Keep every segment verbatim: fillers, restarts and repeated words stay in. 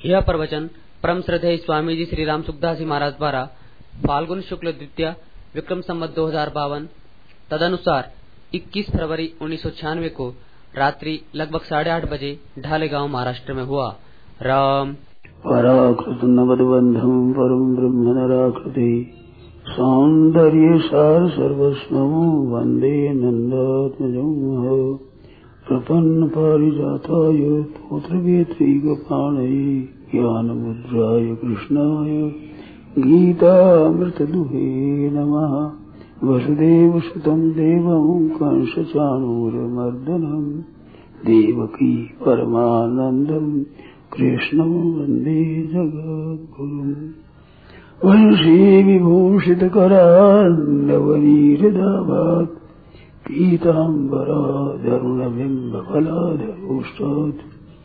यह प्रवचन परम श्रद्धेय स्वामी जी श्री राम सुखदास जी महाराज द्वारा फाल्गुन शुक्ल द्वितीया विक्रम संवत दो हजार बावन तदनुसार इक्कीस फरवरी उन्नीस सौ छियानवे को रात्रि लगभग साढ़े आठ बजे ढालेगांव महाराष्ट्र में हुआ। राम पराकृत नवदबंधम परम ब्रह्म नराकृति सौंदर्य सार सर्वस्वं वंदे नंदात्मजं प्रपन्न पारिजाताय पुत्रवेत्रैकपाणये ज्ञानमुद्राय कृष्णाय गीतामृतदुहे नमः। वसुदेवसुतं देवं कंसचाणूरमर्दनं देवकी परमानन्दं कृष्णं वन्दे जगद्गुरुम्। वंशी विभूषितकरान्नवनीहृदाभात् पीताम्बराधरुणबिम्बफलाधरोष्टात्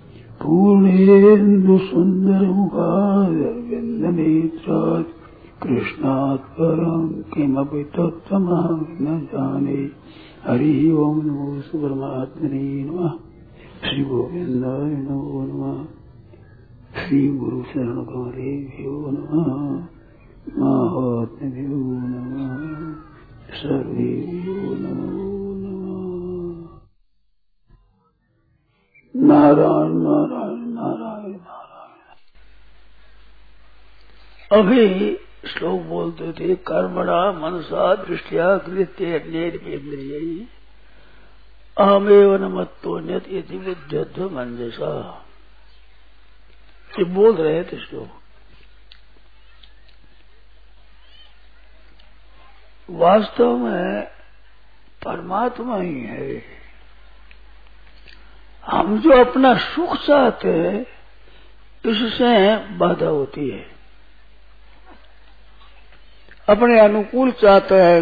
पूर्णेन्दुसुन्दरमुखादरविन्दनेत्रात् कृष्णात् परं किमपि तत्त्वमहं न जाने। हरिः ओं नमो परमात्मने नमः। श्री गोविन्दाय नमो नमः। श्री गुरु शरण गौरेभ्यो नमः। महात्म्यो नमः। सर्वेभ्यो नमो नमः। नारायण नारायण नारायण नारायण। अभी श्लोक बोलते थे कर्मणा मनसा दृष्टिया कृत्य अन्येन्द्रियै अहमेव न मत्तोऽन्यत् इति विद्यध्व मंजसा। ये बोल रहे थे श्लोक। वास्तव में परमात्मा ही है। हम जो अपना सुख चाहते हैं इससे बाधा होती है। अपने अनुकूल चाहता है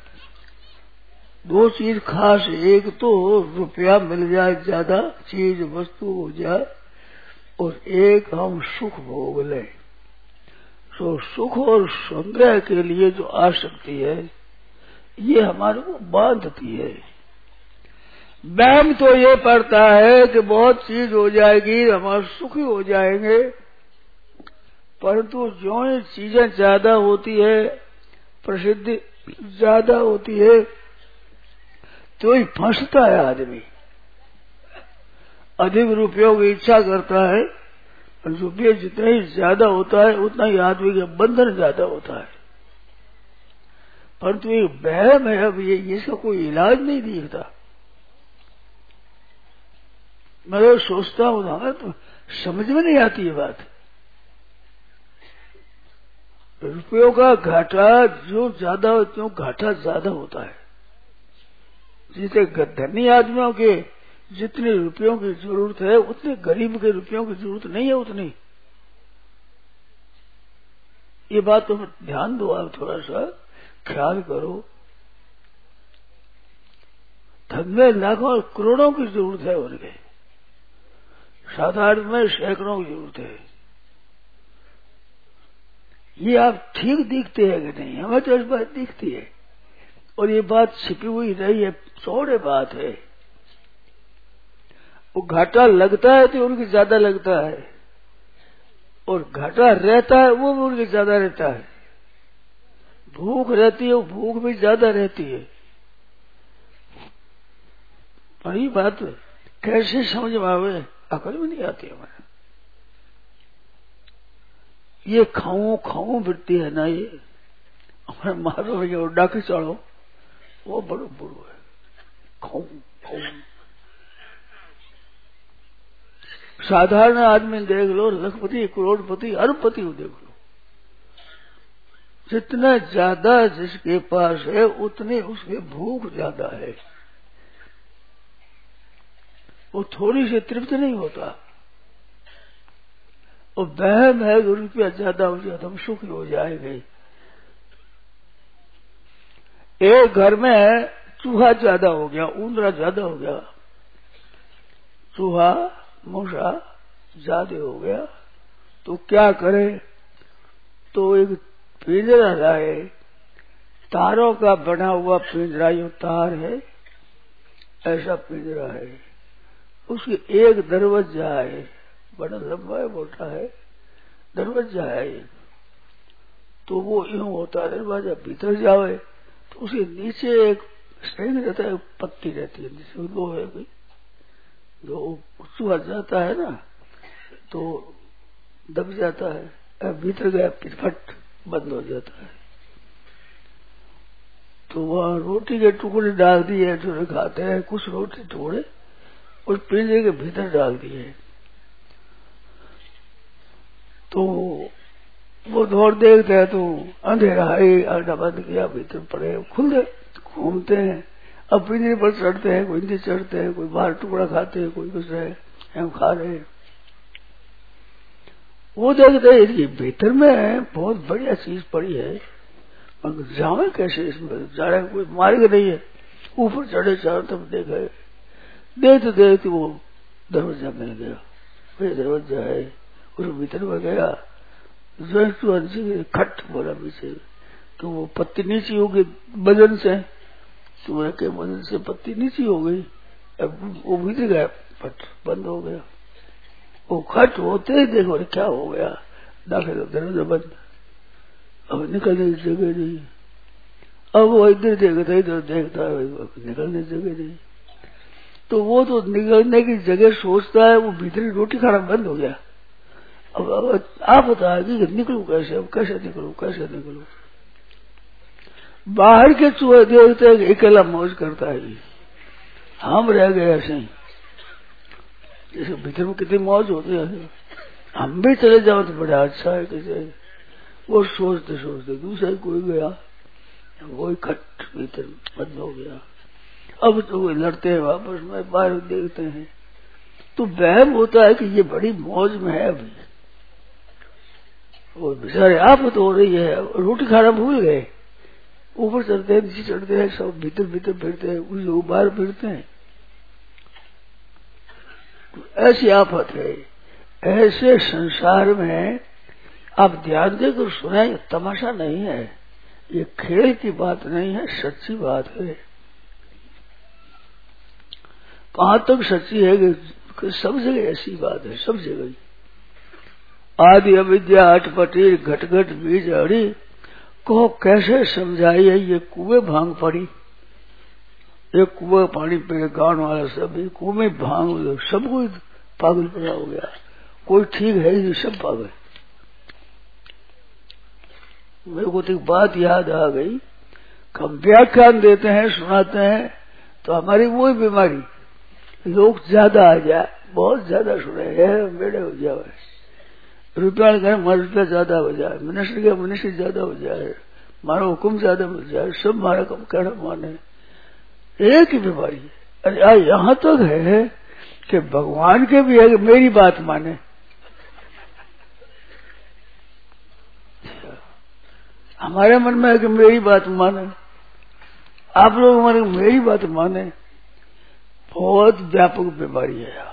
दो चीज खास, एक तो रुपया मिल जाए, ज्यादा चीज वस्तु हो जाए, और एक हम सुख भोग लें। तो सुख और संग्रह के लिए जो आसक्ति है ये हमारे को बांधती है। वहम तो ये पड़ता है कि बहुत चीज हो जाएगी, हमारे सुखी हो जाएंगे, परंतु जो ही चीजें ज्यादा होती है, प्रसिद्धि ज्यादा होती है, तो ही फंसता है आदमी। अधिक रुपयों की इच्छा करता है, रुपये जितना ही ज्यादा होता है उतना ही आदमी का बंधन ज्यादा होता है। परंतु ये वहम है, अब ये इसका कोई इलाज नहीं दिखता। मैं तो सोचता हूं ना, तो समझ में नहीं आती ये बात। रुपयों का घाटा जो ज्यादा हो त्यों घाटा ज्यादा होता है। जिसे धनी आदमियों के जितने रुपयों की जरूरत है उतने गरीब के रुपयों की जरूरत नहीं है उतनी। ये बात तो ध्यान दो, आप थोड़ा सा ख्याल करो। धन में लाखों और करोड़ों की जरूरत है उनके, साधारण में सैकड़ों की जरूरत है। ये आप ठीक दिखते हैं कि नहीं? हमें तो इस बात दिखती है, और ये बात छिपी हुई नहीं है, चौड़े बात है। वो घाटा लगता है तो उनकी ज्यादा लगता है, और घाटा रहता है वो भी उनकी ज्यादा रहता है। भूख रहती है वो भूख भी ज्यादा रहती है। पर ये बात कैसे समझ में आवे, अकल में नहीं आती हमारे। ये खाऊं खाऊं वृत्ति है ना, ये हमारे मारो ये डाके चढ़ो, वो बड़ो बुरो है। खाऊं खाऊं साधारण आदमी देख लो, लखपति करोड़पति अरबपति को देख लो, जितना ज्यादा जिसके पास है उतने उसके भूख ज्यादा है। वो थोड़ी सी तृप्त नहीं होता। और वहम है कि रुपया ज्यादा हो जाए तो हम सुखी हो जाएंगे। एक घर में चूहा ज्यादा हो गया, ऊंदरा ज्यादा हो गया, चूहा मूसा ज्यादा हो गया, तो क्या करे? तो एक पिंजरा लाए, तारों का बना हुआ पिंजरा, यो तार है, ऐसा पिंजरा है, उसके एक दरवाजा है, बड़ा लंबा है, मोटा है, दरवाजा है ये। तो वो यूं होता है, दरवाजा भीतर जावे तो उसके नीचे एक स्टेज रहता है, पत्ती रहती है नीचे लोहे की, जो चूहा जाता है ना तो दब जाता है, अब भीतर गया फिर फट बंद हो जाता है। तो वहां रोटी के टुकड़े डाल दिए, जो खाते हैं कुछ रोटी टुकड़े उस पिंजरे के भीतर डाल दिए। तो वो दौड़ देखते हैं तो अंधेरा है, आटा बंद किया, भीतर पड़े खुले घूमते हैं। अब पिंजरे पर चढ़ते हैं, कोई नीचे चढ़ते हैं, कोई बाहर टुकड़ा खाते हैं, कोई कुछ है हम खा रहे हैं। वो देखते हैं कि भीतर में बहुत बढ़िया चीज पड़ी है, मगर जावे कैसे इसमें, जाने कोई मार्ग नहीं है। ऊपर चढ़े, चारों तरफ देखे, देखते देखते वो दरवाजा मिल गया, वही दरवाजा है। उस भीतर में गया, जो खट बोला पीछे, तो वो पत्ती नीचे हो गई बदन से, चूहे के बदन से पत्ती नीचे हो गई। अब वो भीतर गया, पट बंद हो गया। वो खट होते ही देखो क्या हो गया, दाखिल दरवाजा बंद, अब निकलने की जगह नहीं। अब वो इधर देखता इधर देखता है, निकलने की जगह नहीं। तो वो तो निकलने की जगह सोचता है, वो भीतरी रोटी खाना बंद हो गया। अब, अब आप बता कि निकलूं कैसे, अब कैसे निकलूं, कैसे निकलूं। बाहर के चूहे देखते हैं कि अकेला मौज करता है, हम रह गए ऐसे ही। जैसे भीतर में कितनी मौज होती है, हम भी चले जाओ तो बड़ा अच्छा है कैसे। वो सोचते सोचते दूसरा कोई गया, वो खट भीतर बंद हो गया। अब तो वो लड़ते हैं वापस में, बाहर देखते हैं तो वहम होता है कि ये बड़ी मौज में है अभी। वो बेचारे आफत हो रही है, रोटी खाना भूल गए, ऊपर चढ़ते हैं नीचे चढ़ते हैं, सब भीतर भीतर फिरते हैं, उन लोग बाहर फिरते हैं। ऐसी आफत है। ऐसे संसार में आप ध्यान देकर सुना, ये तमाशा नहीं है, ये खेल की बात नहीं है, सच्ची बात है। कहां तक सच्ची है कि सब जगह ऐसी बात है, सब जगह। आदि अविद्या अटपटी घट घट बीज अड़ी, को कैसे समझाइए ये कुएं भांग पड़ी। एक कुएं पानी पे गाँव वाला सब कुएं भांग, सब कोई पागल पड़ा हो गया, कोई ठीक है ही, सब पागल। मेरे को तो एक बात याद आ गई, हम व्याख्यान देते हैं सुनाते हैं तो हमारी वही बीमारी, लोग ज्यादा आ जाए, बहुत ज्यादा सुने हैं, बेड़े हो जाए, रुपया कहें हमारा रुपया ज्यादा हो जाए, मनुष्य का मनुष्य ज्यादा हो जाए, मारा हुक्म ज्यादा मिल जाए, सब मारा कम कहना माने, एक ही बीमारी है। अरे यहाँ तक तो है कि भगवान के भी है कि मेरी बात माने। हमारे मन में है कि मेरी बात माने, आप लोग हमारे मेरी बात माने, बहुत व्यापक बीमारी है।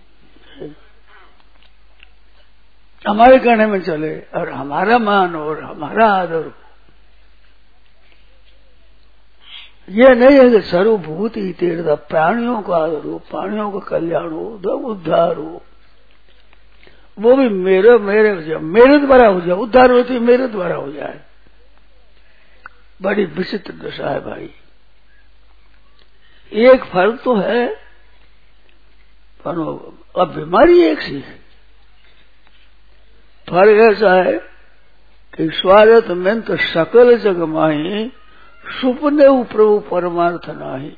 हमारे कहने में चले और हमारा मान और हमारा आदर हो। ये नहीं है कि सर्वभूत ही तीर्थ, प्राणियों का आदर हो, प्राणियों का कल्याण हो, उद्धार हो, वो भी मेरे मेरे हो जाए, मेरे द्वारा हो जाए, उद्धार होती मेरे द्वारा हो जाए। बड़ी विचित्र दशा है भाई। एक फर्क तो है, पर अब बीमारी एक सी है। फर्क ऐसा है कि स्वागत में तो सकल जग माही, सुपने प्रभु परमार्थ नाही।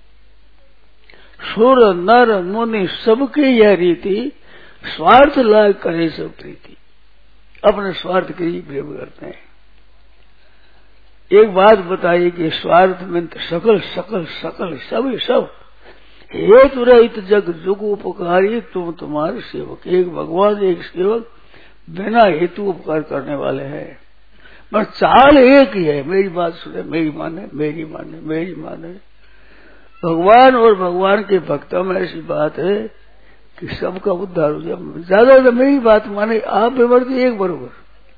सुर नर मुनि सबकी यह रीति, स्वार्थ लाग करे सब प्रीति। अपने स्वार्थ के लिए प्रेम करते हैं। एक बात बताइए कि स्वार्थ में तो सकल सकल सकल सब सब हेतु रहित जग जुग उपकारी, तुम तुम्हारे सेवक। एक भगवान एक सेवक, बिना हेतु उपकार करने वाले हैं। पर चाल एक ही है, मेरी बात सुने, मेरी माने, मेरी माने, मेरी माने। भगवान और भगवान के भक्तों में ऐसी बात है कि सबका उद्धार हो जाए। ज्यादा तो मेरी बात माने, आप विवर्ती एक बरोबर,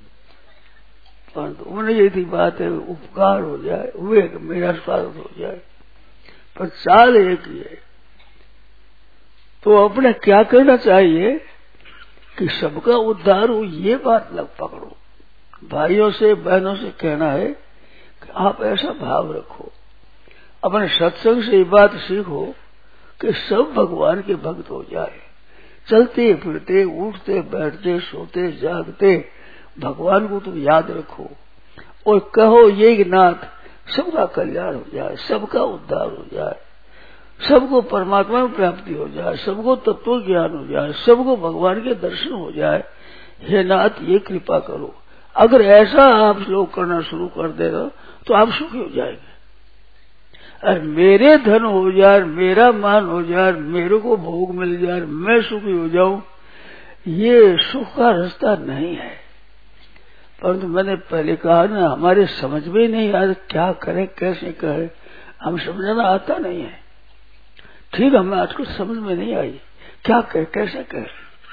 परंतु उन्हें ये थी बात है उपकार हो जाए, वे मेरा स्वागत हो जाए, पर चाल एक ही है। तो अपने क्या करना चाहिए कि सबका उद्धार हो, ये बात लग पकड़ो। भाइयों से बहनों से कहना है कि आप ऐसा भाव रखो, अपने सत्संग से ये बात सीखो कि सब भगवान के भक्त हो जाए। चलते फिरते उठते बैठते सोते जागते भगवान को तुम याद रखो और कहो ये नाथ सबका कल्याण हो जाए, सबका उद्धार हो जाए, सबको परमात्मा में प्राप्ति हो जाए, सबको तत्व ज्ञान हो जाए, सबको भगवान के दर्शन हो जाए। हे नाथ ये कृपा करो। अगर ऐसा आप लोग करना शुरू कर देगा तो आप सुखी हो जाएंगे। और मेरे धन हो जाए, मेरा मान हो जाए, मेरे को भोग मिल जाए, मैं सुखी हो जाऊं, ये सुख का रास्ता नहीं है। परंतु मैंने पहले कहा ना, हमारे समझ में नहीं आता क्या करें कैसे करें, हम समझाना आता नहीं है। ठीक, हमें आज कुछ समझ में नहीं आई क्या कहे कैसे कहे।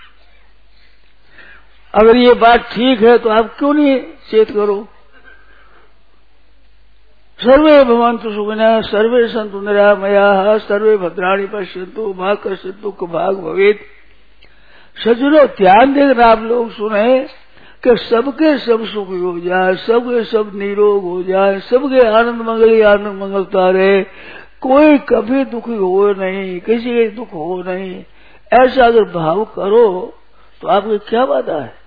अगर ये बात ठीक है तो आप क्यों नहीं चेत करो। सर्वे भवन्तु सुखिनः, सर्वे सन्तु निरामयाः, सर्वे भद्राणि पश्यन्तु मा कश्चित् दुःख भाग् भवेत्। सज्जनों ध्यान देकर आप लोग सुने कि सबके सब सुखी हो जाए, सबके सब निरोग हो जाए, सबके आनंद मंगल ही आनंद मंगलता रहे, कोई कभी दुखी हो नहीं, किसी के दुख हो नहीं। ऐसा अगर भाव करो तो आपकी क्या बाधा है।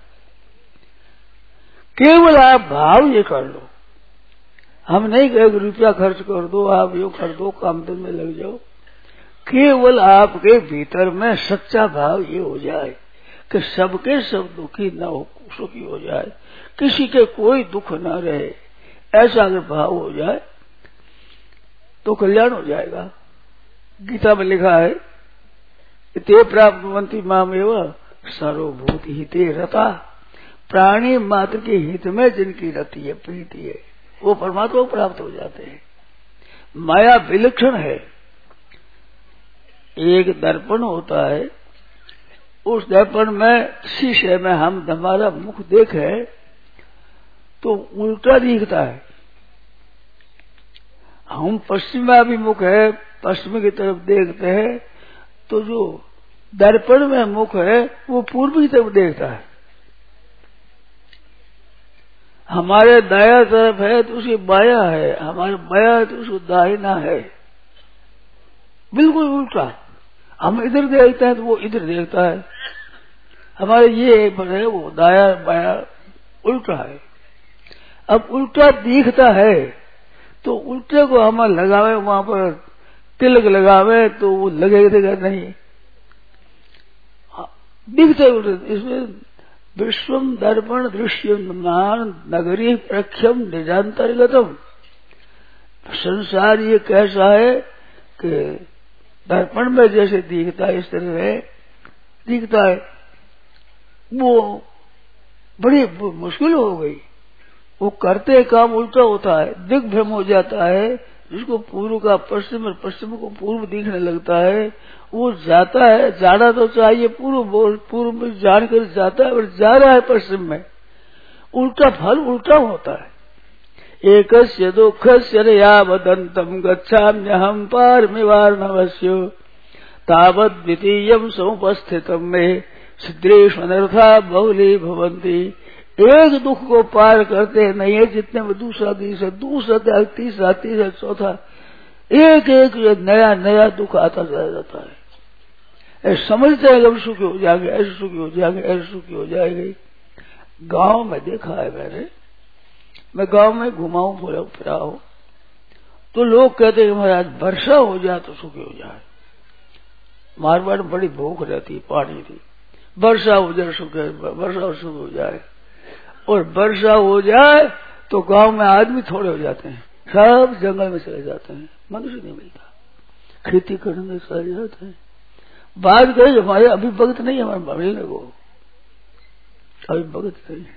केवल आप भाव ये कर लो। हम नहीं कहे रुपया खर्च कर दो, आप यो कर दो, काम धंधे में लग जाओ। केवल आपके भीतर में सच्चा भाव ये हो जाए कि सबके सब दुखी न हो, सुखी हो जाए, किसी के कोई दुख न रहे। ऐसा अगर भाव हो जाए तो कल्याण हो जाएगा। गीता में लिखा है ते प्राप्नुवन्ति मामेव सर्वभूत हिते रता। प्राणी मात्र के हित में जिनकी रति है, प्रीति है, वो परमात्मा को प्राप्त हो जाते हैं। माया विलक्षण है। एक दर्पण होता है, उस दर्पण में शीशे में हम हमारा मुख देखें तो उल्टा दिखता है। हम पश्चिमाभिमुख है, पश्चिम की तरफ देखते हैं तो जो दर्पण में मुख है वो पूर्व की तरफ देखता है। हमारे दाया तरफ है तो उसकी बाया है, हमारे बाया है तो उसको दाहिना है, बिल्कुल उल्टा। हम इधर देखते हैं तो वो इधर देखता है। हमारे ये है वो दाया बाया उल्टा है। अब उल्टा दिखता है तो उल्टे को हम लगावे, वहां पर तिलक लगावे तो वो लगेगा नहीं, दिखते उल्टे। इसमें विश्वम दर्पण दृश्यमान नगरी प्रख्यम निजांतर्गतम। संसार ये कैसा है कि दर्पण में जैसे दिखता है इस तरह है दिखता है। वो बड़ी मुश्किल हो गई, वो करते काम उल्टा होता है, दिग्भ्रम हो जाता है। जिसको पूर्व का पश्चिम और पश्चिम को पूर्व दिखने लगता है, वो जाता है, जाना तो चाहिए पूर्व, पूर्व में जानकर जाता है और जा रहा है पश्चिम में, उल्टा फल उल्टा होता है। एकस्य दुःखस्य यावदन्तं गच्छाम्यहं पारमिवार्णवस्यो तावद् द्वितीयं समुपस्थितं मे छिद्रेष्वनर्था बहुली भवन्ति। एक दुख को पार करते नहीं है जितने में दूसरा तीसरा दूसरा तीसरा तीसरा चौथा एक एक नया नया दुख आता चला जाता है। ऐसे समझते हैं कब सुखी हो जाएंगे, ऐसे सुखी हो जाएंगे, ऐसे सुखी हो जाएंगे। गांव में देखा है मैंने, मैं गांव में घुमाऊं फिरा फिरा हूं तो लोग कहते हैं महाराज वर्षा हो जाए तो सुखी हो जाए। मारवाड़ में बड़ी भूख रहती, पानी थी, वर्षा हो जाए सुख, वर्षा सुख हो जाए। और वर्षा हो जाए तो गांव में आदमी थोड़े हो जाते हैं, सब जंगल में चले जाते हैं, मनुष्य नहीं मिलता, खेती करने में चले जाते हैं। बात कही हमारे अभी भगत नहीं है, हमारे मिलने को अभी भगत नहीं है।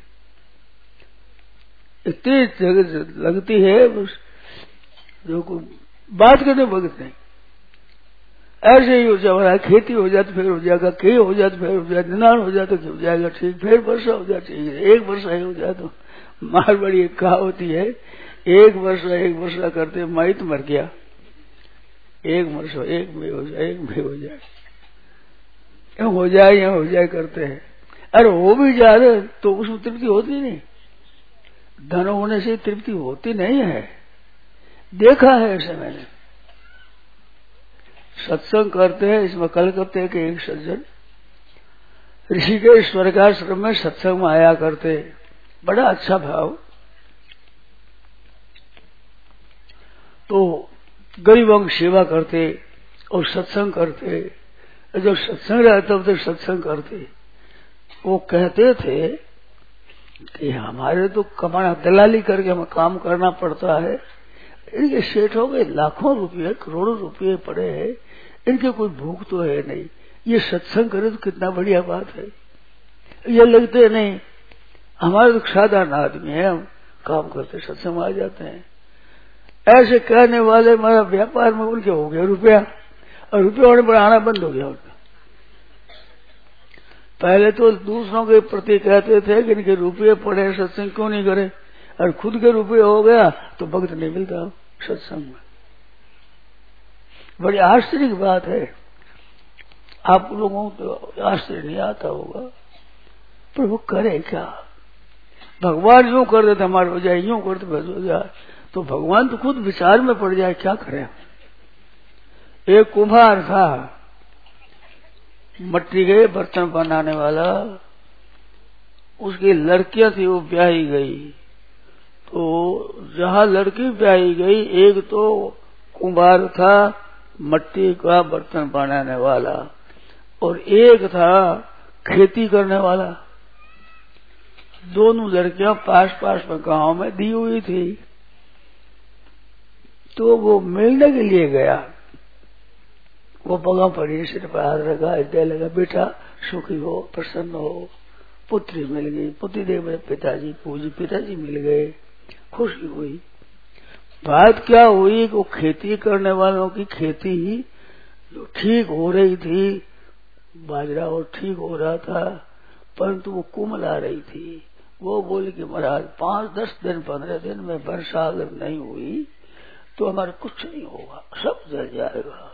इतनी जगह लगती है जो को बात करने भगत नहीं। ऐसे ही हो जाए, खेती हो जाए तो फिर हो जाएगा, कई हो जाए तो फिर हो जाए, निनान हो जाए तो हो जाएगा ठीक, फिर वर्षा हो जाए ठीक, एक वर्षा ही हो जाए तो मारवाड़ी एक कहावत है, एक वर्षा एक वर्षा करते माइत मर गया, एक वर्षा एक में हो जाए, एक में हो जाए, यहाँ हो जाए यहाँ हो जाए करते हैं। अरे हो भी जा रहे तो उसमें तृप्ति होती नहीं। धन होने से तृप्ति होती नहीं है, देखा है ऐसे मैंने। सत्संग करते हैं, इसमें कलकत्ते के एक सज्जन ऋषिकेश स्वर्गाश्रम में सत्संग में आया करते, बड़ा अच्छा भाव। तो गरीबों की सेवा करते और सत्संग करते, जब सत्संग रहता तो सत्संग करते। वो कहते थे कि हमारे तो कमाना दलाली करके हमें काम करना पड़ता है, इनके सेठों के लाखों रुपये करोड़ों रुपये पड़े हैं, इनके कोई भूख तो है नहीं, ये सत्संग करे तो कितना बढ़िया बात है। ये लगते नहीं, हमारे तो साधारण आदमी है, हम काम करते सत्संग में आ जाते हैं। ऐसे कहने वाले हमारा व्यापार में उनके हो गया रुपया, और रुपया होने पर आना बंद हो गया उनका। पहले तो दूसरों के प्रति कहते थे कि इनके रुपये पड़े सत्संग क्यों नहीं करे, और खुद के रुपये हो गया तो भक्त नहीं मिलता सत्संग में। बड़ी आश्चर्य की बात है, आप लोगों को तो आश्चर्य नहीं आता होगा, पर वो करे क्या? भगवान यूं कर देते हमारे हो जाए, यूं करते बस हो जाए, तो भगवान तो खुद विचार में पड़ जाए, क्या करें। एक कुम्हार था, मट्टी के बर्तन बनाने वाला, उसकी लड़कियां थी, वो ब्याही गई। तो जहां लड़की ब्याही गई, एक तो कुम्हार था मट्टी का बर्तन बनाने वाला, और एक था खेती करने वाला। दोनों लड़कियां पास पास में गांव में दी हुई थी। तो वो मिलने के लिए गया, वो पगा पड़ी, सिर पर हाथ रखा, हृदय लगा, बेटा सुखी हो, प्रसन्न हो, पुत्री मिल गई। पुत्री देख मेरे पिताजी पूजी, पिताजी मिल गए, खुशी हुई। बात क्या हुई कि वो खेती करने वालों की खेती जो ठीक हो रही थी, बाजरा और ठीक हो रहा था, परंतु वो कुमला रही थी। वो बोले कि महाराज पांच दस दिन पंद्रह दिन में वर्षा अगर नहीं हुई तो हमारा कुछ नहीं होगा, सब जल जाएगा।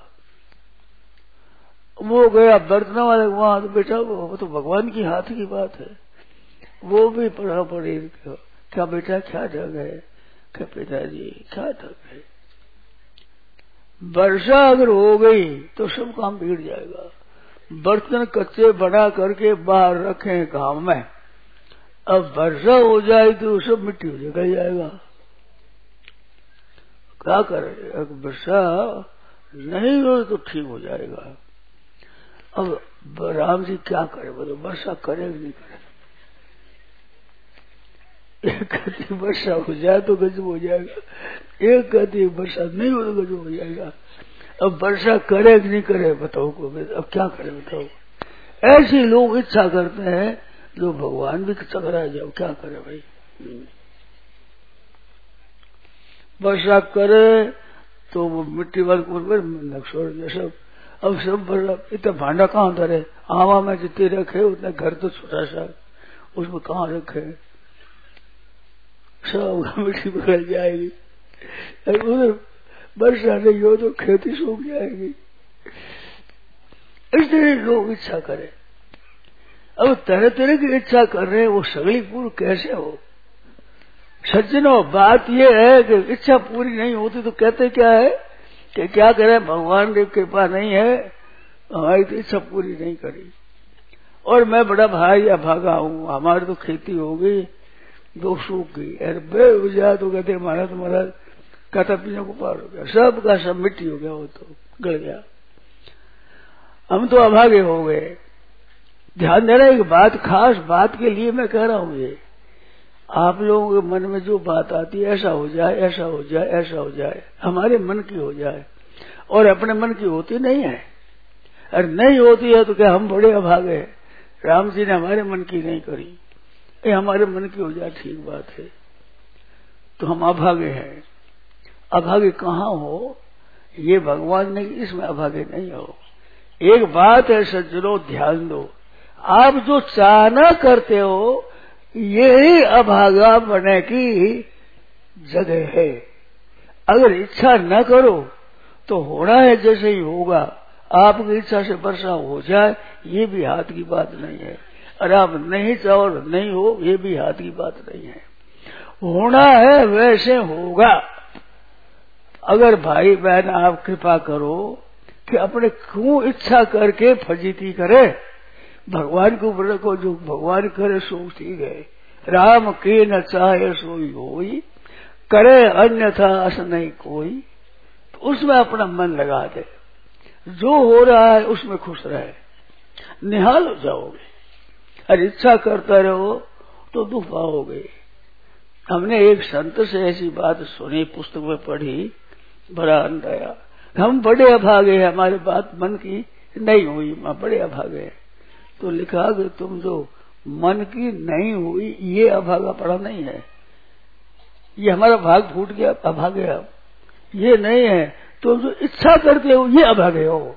वो गया बर्तनों वाले वहां, तो बेटा वो तो भगवान की हाथ की बात है। वो भी पढ़ा पड़ी, क्या बेटा क्या ढंग है? क्या पिताजी क्या ढंग है? वर्षा अगर हो गई तो सब काम बिगड़ जाएगा। बर्तन कच्चे बना करके बाहर रखें घाम में, अब वर्षा हो जाए तो सब मिट्टी हो निकल जाएगा। क्या करें? अगर वर्षा नहीं हो तो ठीक हो जाएगा। अब राम जी क्या करे? बोलो वर्षा करे कि नहीं करे? एक कहती वर्षा हो जाए तो गजब हो जाएगा, एक कहती वर्षा नहीं हो तो गजब हो जाएगा। अब वर्षा करे कि नहीं करे बताओ को, अब क्या करे बताओ? ऐसे लोग इच्छा करते हैं जो भगवान भी चकरा जाओ, क्या करे भाई? वर्षा करे तो वो मिट्टी वाले को छोड़ दे सब। अब सब वर्षा, इतना भांडा कहाँ धरे? आवा में जितने रखे उतना, घर तो छोटा सा, उसमें कहाँ रखे? सब मिट्टी पकड़ जाएगी। उधर वर्षा नहीं हो तो खेती सूख जाएगी। इसलिए लोग इच्छा करें। अब तरह तरह की इच्छा कर रहे हैं, वो सगली पूरी कैसे हो? सज्जनों, बात यह है कि इच्छा पूरी नहीं होती तो कहते क्या है कि क्या करें, भगवान की कृपा नहीं है, हमारी तो इच्छा पूरी नहीं करी। और मैं बड़ा भाई या भागा हूं, हमारी तो खेती हो गई, दो सूख गई, अरे बे हो जाए तो कहते हमारा तो महाराज काटा पीने को पार हो गया, सब का सब मिट्टी हो गया, वो तो गल गया, हम तो अभागे हो गए। ध्यान देना, एक बात खास बात के लिए मैं कह रहा हूं, ये आप लोगों के मन में जो बात आती है, ऐसा हो जाए, ऐसा हो जाए, ऐसा हो जाए, हमारे मन की हो जाए, और अपने मन की होती नहीं है। अरे नहीं होती है तो क्या हम बड़े अभागे? राम जी ने हमारे मन की नहीं करी, ये हमारे मन की हो जाए, ठीक बात है, तो हम अभागे हैं। अभागे कहाँ हो? ये भगवान ने, इसमें अभागे नहीं हो। एक बात है सज्जनों, ध्यान दो, आप जो चाहना करते हो यही अभागा बनने की जगह है। अगर इच्छा न करो तो होना है जैसे ही होगा। आपकी इच्छा से वर्षा हो जाए ये भी हाथ की बात नहीं है। और आप नहीं चाहो और नहीं हो, ये भी हाथ की बात नहीं है। होना है वैसे होगा। अगर भाई बहन आप कृपा करो कि अपने क्यों इच्छा करके फजीती करे, भगवान के ऊपर रखो, जो भगवान करे सो ठीक है। राम के न चाहे सोई होई, करे अन्यथा अस नहीं कोई। तो उसमें अपना मन लगा दे, जो हो रहा है उसमें खुश रहे, निहाल हो जाओगे। और इच्छा करता रहो तो दुख पाओगे। हमने एक संत से ऐसी बात सुनी, पुस्तक में पढ़ी, बड़ा आनंद आया। हम बड़े अभागे हैं, हमारी बात मन की नहीं हुई, मैं बड़े अभागे हैं। तो लिखा कि तुम जो मन की नहीं हुई ये अभागा पड़ा नहीं है, ये हमारा भाग फूट गया, अभागे हम, ये नहीं है। तुम जो इच्छा करते हो ये अभागे हो।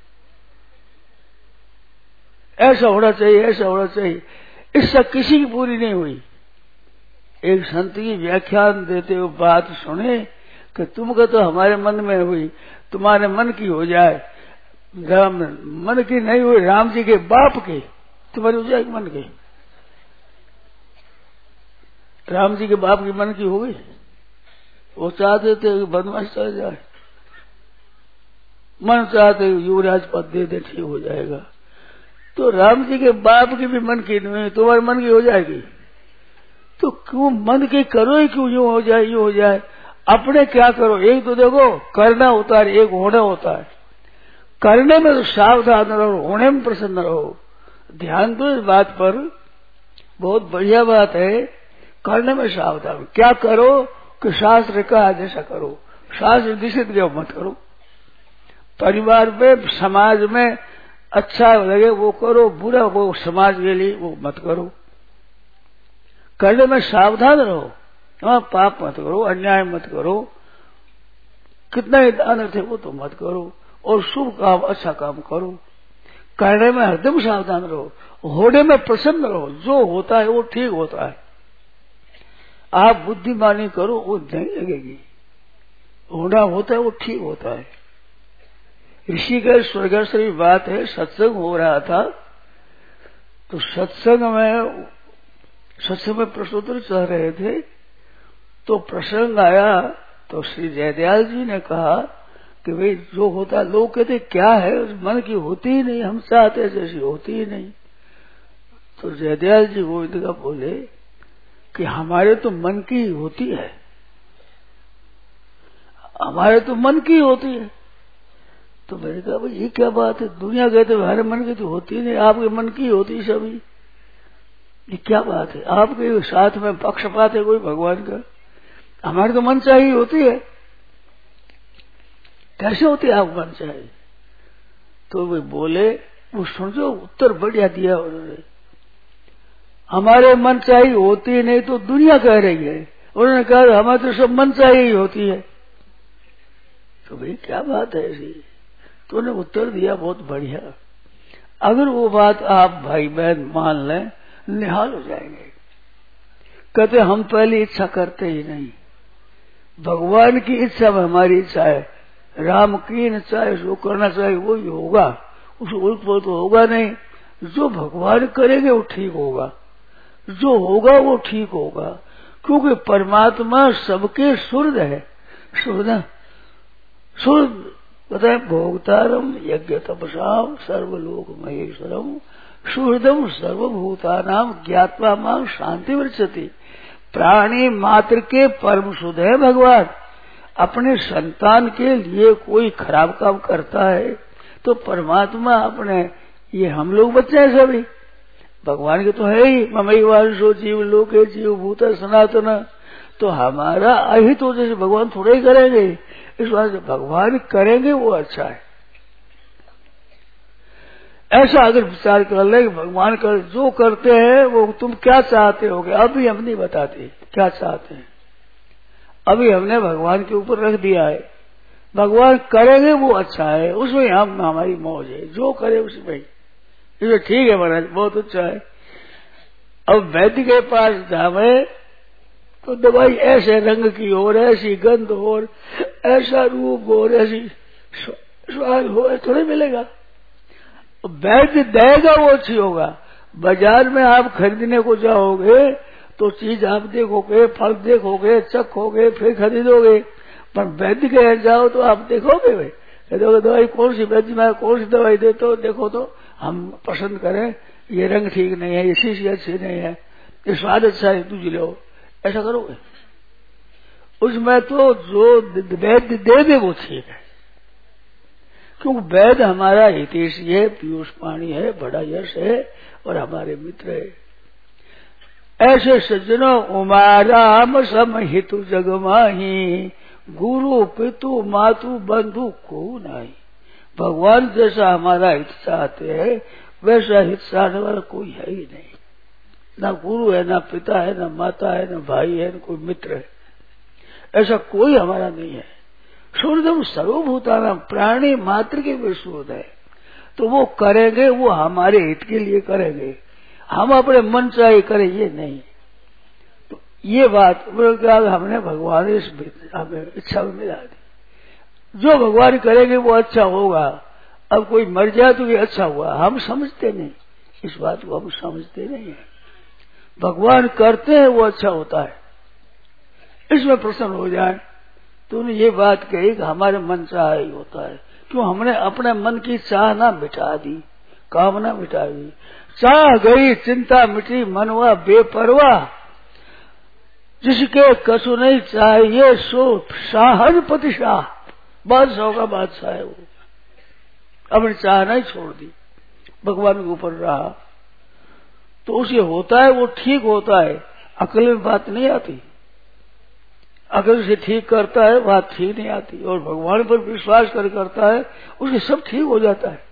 ऐसा होना चाहिए, ऐसा होना चाहिए, इच्छा किसी की पूरी नहीं हुई। एक संत की व्याख्यान देते हुए बात सुने कि तुमको तो हमारे मन में हुई, तुम्हारे मन की हो जाए। राम मन की नहीं हुई, राम जी के बाप की तुम्हारी हो जाएगी मन की। राम जी के बाप की मन की हो गई, वो चाहते थे कि बदमाश चल जाए, मन चाहते युवराज पद दे दे ठीक हो जाएगा। तो राम जी के बाप की भी मन की नहीं, तुम्हारे मन की हो जाएगी। तो क्यों मन की करो ही, क्यों यूं हो जाए यूं हो जाए। अपने क्या करो, एक तो देखो करना होता है, एक होना होता है। करने में तो सावधान रहो, होने में प्रसन्न रहो। ध्यान दो इस बात पर, बहुत बढ़िया बात है। करने में सावधान क्या करो कि शास्त्र का जैसा करो, शास्त्र दिशित गए मत करो। परिवार में समाज में अच्छा लगे वो करो, बुरा वो समाज के लिए वो मत करो। करने में सावधान रहो, हाँ पाप मत करो, अन्याय मत करो, कितना ही दान थे वो तो मत करो, और शुभ काम अच्छा काम करो। करने में हरदम सावधान रहो, होने में प्रसन्न रहो। जो होता है वो ठीक होता है। आप बुद्धिमानी करो वो नहीं लगेगी, होना होता है वो ठीक होता है। ऋषिकेश स्वर्गश्री बात है, सत्संग हो रहा था, तो सत्संग में सत्संग में प्रश्नोत्तर चल रहे थे, तो प्रसंग आया तो श्री जयदयाल जी ने कहा कि भाई जो होता है, लोग कहते क्या है मन की होती ही नहीं, हम चाहते जैसी होती ही नहीं। तो जयदयाल जी गोविंद का बोले कि हमारे तो मन की होती है, हमारे तो मन की होती है। तो मैंने कहा भाई ये क्या बात है, दुनिया कहते हमारे मन की तो होती नहीं, आपके मन की होती सभी, ये क्या बात है। आपके साथ में पक्षपात है कोई भगवान का, हमारे तो मन चाहिए होती है, कैसे होती है आप मन चाहिए। तो वे बोले, वो समझो उत्तर बढ़िया दिया उन्होंने, हमारे मन चाहिए होती नहीं तो दुनिया कह रही है, उन्होंने कहा हमारे तो सब मन चाहिए होती है। तो भाई क्या बात है ऐसी, तो उन्होंने उत्तर दिया बहुत बढ़िया। अगर वो बात आप भाई बहन मान लें, निहाल हो जाएंगे। कहते हम पहली इच्छा करते ही नहीं, भगवान की इच्छा में हमारी इच्छा है, राम की इच्छा है, जो करना चाहिए वही होगा, उस उल्ट पुलट तो होगा नहीं। जो भगवान करेंगे वो ठीक होगा, जो होगा वो ठीक होगा, क्योंकि परमात्मा सबके सुहृद है। सुहृद सुहृद बताए, भोक्तारम यज्ञ तपसाम सर्वलोक महेश्वरम सुहृदम सर्वभूतानाम ज्ञात्वा मां शांति वृक्षति। प्राणी मात्र के परम सुध है भगवान। अपने संतान के लिए कोई खराब काम करता है तो परमात्मा अपने, ये हम लोग बच्चे हैं सभी, भगवान के तो है ही, ममई वांशो जीव लोके जीव भूत सनातन। तो हमारा अहित तो जैसे भगवान थोड़े ही करेंगे, इस बात से भगवान करेंगे वो अच्छा है। ऐसा अगर विचार कर ले भगवान कर जो करते हैं वो तुम क्या चाहते होगे, अभी हम नहीं बताते क्या चाहते हैं, अभी हमने भगवान के ऊपर रख दिया है। भगवान करेंगे वो अच्छा है, उसमें हम हमारी मौज है, जो करे उसमें ये ठीक है महाराज, बहुत अच्छा है। अब वैद्य के पास जावे तो दवाई ऐसे रंग की हो, ऐसी गंध हो, ऐसा रूप हो, ऐसी स्वाद हो, थोड़े मिलेगा। वैद्य देगा वो अच्छी होगा, बाजार में आप खरीदने को जाओगे तो चीज आप देखोगे, फल देखोगे, चखोगे, फिर खरीदोगे। पर वैद्य के यहाँ जाओ तो आप देखोगे, वे कहते दवाई कौन सी वैद्य में कौन सी दवाई दे, तो देखो तो हम पसंद करें, ये रंग ठीक नहीं है, ये शीशी अच्छी नहीं है, ये स्वाद अच्छा है, तुझ लो, ऐसा करोगे? उसमें तो जो वैद्य दे दे वो ठीक है, क्योंकि वैद्य हमारा हितैषी है, पीयूष पाणी है, बड़ा यश है और हमारे मित्र है। ऐसे सज्जनों उमा राम सम हितु जग माही, गुरु पितु मातु बंधु को नहीं। भगवान जैसा हमारा हित चाहते हैं वैसा हित चाहने वाला कोई है ही नहीं। ना गुरु है, ना पिता है, ना माता है, ना भाई है, ना कोई मित्र है, ऐसा कोई हमारा नहीं है। सूर्यदेव सर्वभूतानां प्राणी मात्र के विश्व है, तो वो करेंगे, वो हमारे हित के लिए करेंगे, हम अपने मन चाहे करें ये नहीं। तो ये बात हमने भगवान इस हमें इच्छा में मिला दी, जो भगवान करेंगे वो अच्छा होगा। अब कोई मर जाए तो ये अच्छा हुआ, हम समझते नहीं, इस बात को हम समझते नहीं है। भगवान करते हैं वो अच्छा होता है, इसमें प्रसन्न हो जाए। तो उन्हें ये बात कही कि हमारे मन चाह ही होता है, क्यों हमने अपने मन की चाहना मिटा दी, कामना मिटा दी। चाह गई चिंता मिटी मनवा बेपरवाह, जिसके कछु नहीं चाहिए सो शाहन पति शाह, बादशाह का बादशाह है वो। अपनी चाह नहीं छोड़ दी, भगवान के ऊपर रहा, तो उसे होता है वो ठीक होता है। अकल में बात नहीं आती, अकल से ठीक करता है बात ठीक नहीं आती, और भगवान पर विश्वास कर करता है उसे सब ठीक हो जाता है।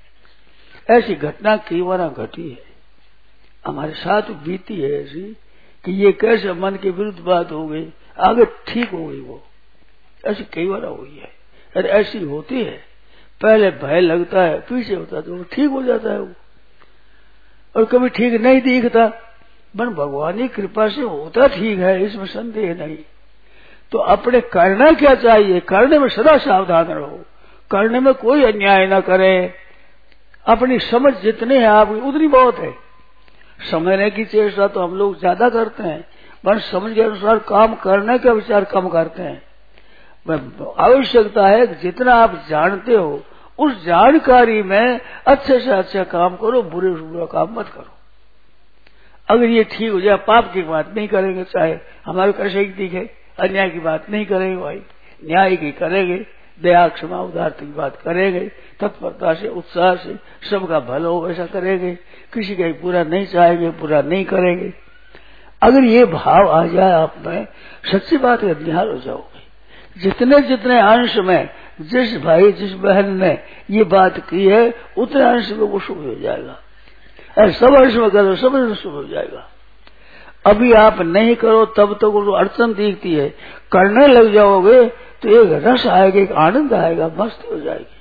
ऐसी घटना कई बार घटी है, हमारे साथ बीती है ऐसी कि ये कैसे मन के विरुद्ध बात हो गई, आगे ठीक हो गई वो, ऐसी कई बार हुई है। अरे ऐसी होती है, पहले भय लगता है, पीछे होता है तो ठीक हो जाता है वो, और कभी ठीक नहीं दिखता, पर भगवान की कृपा से होता ठीक है, इसमें संदेह नहीं। तो अपने करना क्या चाहिए, करने में सदा सावधान रहो, करने में कोई अन्याय न करें। अपनी समझ जितनी है आपकी उतनी बहुत है। समझने की चेष्टा तो हम लोग ज्यादा करते हैं, पर समझ के अनुसार काम करने का विचार कम करते हैं। आवश्यकता है कि जितना आप जानते हो उस जानकारी में अच्छे से अच्छा काम करो, बुरे से बुरा काम मत करो। अगर ये ठीक हो जाए, पाप की बात नहीं करेंगे, चाहे हमारे कैसे ही दिखे, अन्याय की बात नहीं करेंगे भाई, न्याय की करेंगे, दया क्षमा उदारता की बात करेंगे, तत्परता से उत्साह से सबका भला हो वैसा करेंगे, किसी का बुरा नहीं चाहेंगे, बुरा नहीं करेंगे। अगर ये भाव आ जाए आप में, सच्ची बात है निहाल हो जाओगे। जितने जितने अंश में जिस भाई जिस बहन ने ये बात की है उतने अंश में वो शुभ हो जाएगा। अरे सब अंश में करो, सब अंश शुभ हो जाएगा। अभी आप नहीं करो तब तक तो वो अड़चन दिखती है, करने लग जाओगे तो एक रस आएगा, एक आनंद आएगा, मस्ती हो जाएगी।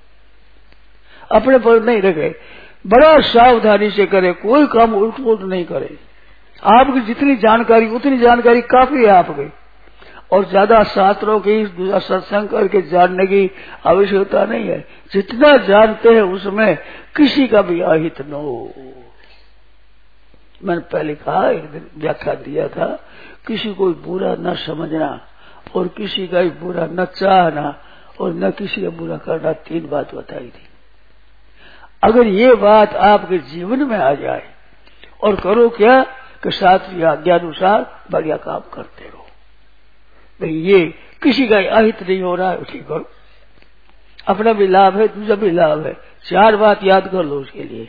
अपने पर नहीं रखे, बड़ा सावधानी से करे, कोई काम उल्ट पुल्ट नहीं करे। आपकी जितनी जानकारी उतनी जानकारी काफी है आपकी, और ज्यादा शास्त्रों की सत्संग करके जानने की आवश्यकता नहीं है। जितना जानते हैं उसमें किसी का भी अहित न हो। मैंने पहले कहा, एक दिन व्याख्या दिया था, किसी को बुरा न समझना और किसी का भी बुरा न चाहना और न किसी का बुरा करना, तीन बात बताई थी। अगर ये बात आपके जीवन में आ जाए और करो क्या कि शास्त्रीय आज्ञानुसार बढ़िया काम करते रहो, भाई ये किसी का अहित नहीं हो रहा है, ठीक करो, अपना भी लाभ है, दूसरा भी लाभ है। चार बात याद कर लो उसके लिए,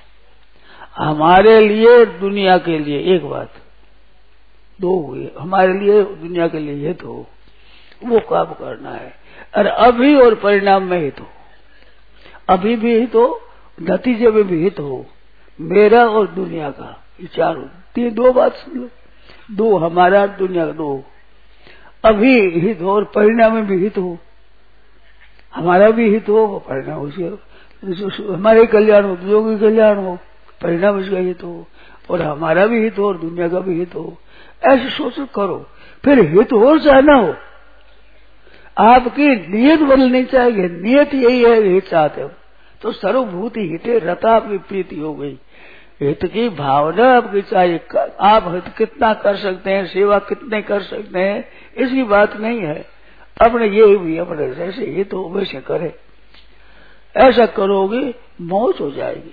हमारे लिए दुनिया के लिए एक बात, दो हुए, हमारे लिए दुनिया के लिए हित हो, वो काम करना है। अरे अभी और परिणाम में हित हो, अभी भी हित हो, नतीजे में भी हित हो, मेरा और दुनिया का, ये चार तीन दो बात सुन लो, दो हमारा दुनिया का, दो अभी हित हो और परिणाम में भी हित हो, हमारा भी हित हो, परिणाम उसके हमारे कल्याण हो, दूसरों के कल्याण हो, परिणाम उसका हित हो, और हमारा भी हित हो और दुनिया का भी हित हो। ऐसे सोच करो, फिर हित हो चाहे ना हो, आपकी नियत बदलनी चाहिए। नियत यही है हित चाहते हो तो सर्वभूति हिते रता आपकी प्रीति हो गई। हित की भावना आपकी चाहिए। आप हित कितना कर सकते हैं, सेवा कितने कर सकते हैं, इसकी बात नहीं है। अपने ये भी अपने जैसे ये तो वैसे करे, ऐसा करोगे मौज हो जाएगी।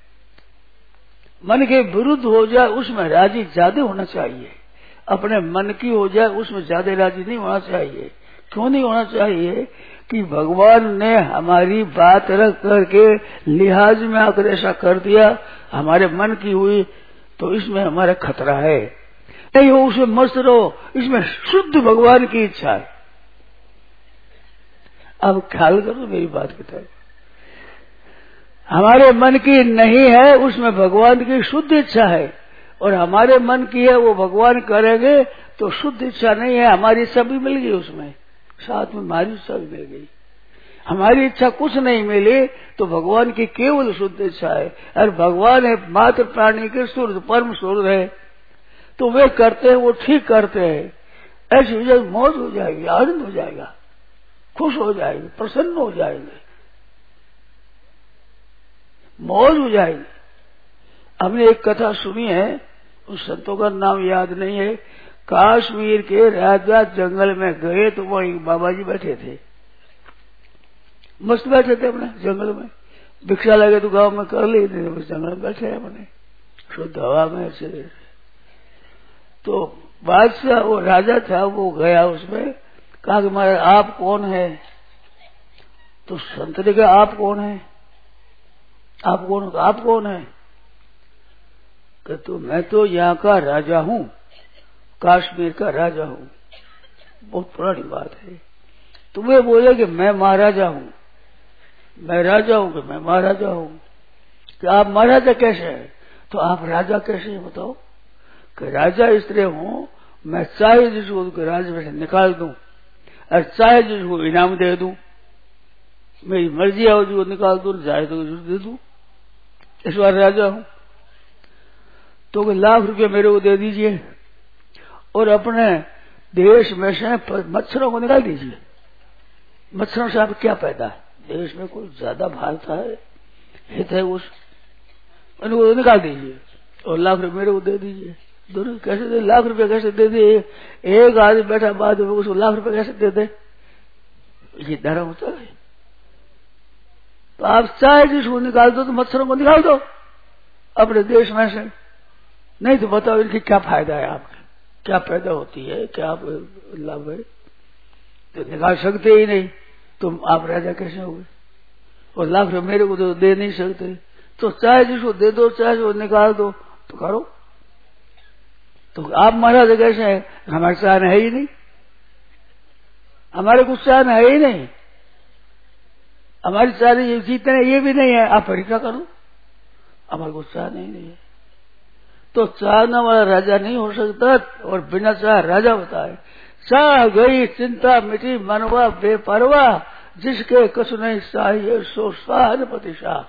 मन के विरुद्ध हो जाए उसमें राजी ज्यादा होना चाहिए, अपने मन की हो जाए उसमें ज्यादा राजी नहीं होना चाहिए। क्यों नहीं होना चाहिए? कि भगवान ने हमारी बात रख करके लिहाज में आकर ऐसा कर दिया, हमारे मन की हुई तो इसमें हमारा खतरा है। नहीं हो उसमें मस्त रहो, इसमें शुद्ध भगवान की इच्छा है। अब ख्याल करो मेरी बात की तरफ, हमारे मन की नहीं है, उसमें भगवान की शुद्ध इच्छा है, और हमारे मन की है वो भगवान करेंगे तो शुद्ध इच्छा नहीं है, हमारी इच्छा भी मिल गई उसमें, साथ में हमारी इच्छा भी मिल गई। हमारी इच्छा कुछ नहीं मिली तो भगवान की केवल शुद्ध इच्छा है। और भगवान है मात्र प्राणी के सूर्य परम सूर्य है, तो वे करते हैं वो ठीक करते हैं, ऐसी वजह मौज हो जाएगी, आनंद हो जाएगा, खुश हो जाएगी, प्रसन्न हो जाएंगे, मौज हो जाएगी। हमने एक कथा सुनी है, उस संतों का नाम याद नहीं है। कश्मीर के राजा जंगल में गए तो वो एक बाबा जी बैठे थे, मस्त बैठे थे अपने जंगल में, भिक्षा लगे तो गांव में कर ली, जंगल में बैठे हैं अपने शुद्ध हवा में ऐसे। तो बादशाह वो राजा था, वो गया उसमें, कहा कि महाराज आप कौन है? तो संत ने कहा आप कौन है? आप कौन हो? आप कौन है? कि तो मैं तो यहाँ का राजा हूँ, कश्मीर का राजा हूँ। बहुत पुरानी बात है। तुम्हें बोले कि मैं महाराजा हूँ, मैं राजा हूँ कि मैं महाराजा हूँ। कि आप महाराजा कैसे हैं? तो आप राजा कैसे हैं बताओ? कि राजा इसलिए हूँ, मैं चाहे जिसको राज में से निकाल दूं और चाहे जिसको इनाम दे दूं, मेरी मर्जी है जो निकाल दूं, चाहे तो दे दूं, इस बार राजा हूं। तो लाख रुपये मेरे को दे दीजिए और अपने देश में से मच्छरों को निकाल दीजिए। मच्छरों से आप क्या पैदा है? देश में कोई ज्यादा भागता है, हित है, उस उनको निकाल दीजिए और लाख रुपये मेरे को दे दीजिए। दोनों कैसे दे? लाख रुपए कैसे दे दे? एक आदमी बैठा बाद में उसको लाख रुपए कैसे दे दे? ये धर्म होता है? तो आप चाहे जिसको निकाल दो तो मच्छरों को निकाल दो अपने देश में से, नहीं तो बताओ इनकी क्या फायदा है, आपका क्या पैदा होती है, क्या लाभ है? तो निकाल सकते ही नहीं, तुम आप राजा कैसे होगे? और लाख रुपए मेरे को तो दे नहीं सकते, तो चाहे जिसको दे दो चाहे जिसको निकाल दो, तो करो। तो आप महाराज कैसे हैं? हमारे चाहना है ही नहीं, हमारे कुछ चाहना है ही नहीं, हमारी चाहने जीतने ये भी नहीं है, आप परीक्षा करो, हमारे कुछ चाहना ही नहीं है। तो चाहना वाला राजा नहीं हो सकता, और बिना चाह राजा होता है। चाह गई चिंता मिटी मनवा बेपरवा, जिसके कुछ नहीं चाहिए सो शाहपति शाह।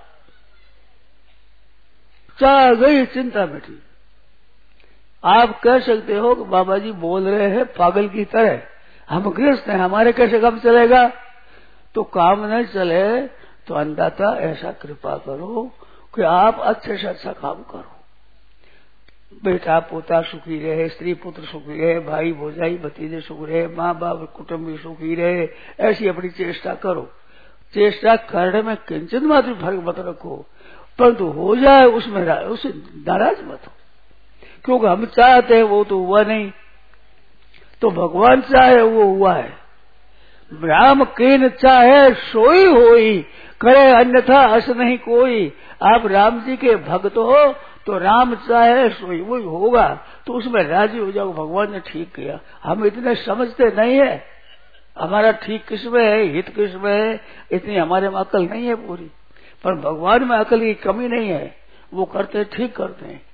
चाह गई चिंता मिटी। आप कह सकते हो कि बाबा जी बोल रहे हैं पागल की तरह, हम गृहस्थ हैं, हमारे कैसे काम चलेगा? तो काम नहीं चले तो अंदाता ऐसा कृपा करो कि आप अच्छे से अच्छा काम करो, बेटा पोता सुखी रहे, स्त्री पुत्र सुखी रहे, भाई भौजाई भतीजे सुखी रहे, माँ बाप कुटुंबी सुखी रहे, ऐसी अपनी चेष्टा करो। चेष्टा करने में किंचित मात्र फर्क मत रखो, परंतु हो जाए उसमें उसे नाराज मत हो, क्योंकि हम चाहते हैं वो तो हुआ नहीं, तो भगवान चाहे वो हुआ है। राम कीन चाहे सोई होई, करे अन्यथा अस नहीं कोई। आप राम जी के भक्त हो तो राम चाहे सोई वही होगा, तो उसमें राजी हो जाओ, भगवान ने ठीक किया। हम इतने समझते नहीं है, हमारा ठीक किसमें है, हित किसमें है, इतनी हमारे में अकल नहीं है पूरी। पर भगवान में अकल की कमी नहीं है, वो करते ठीक करते हैं।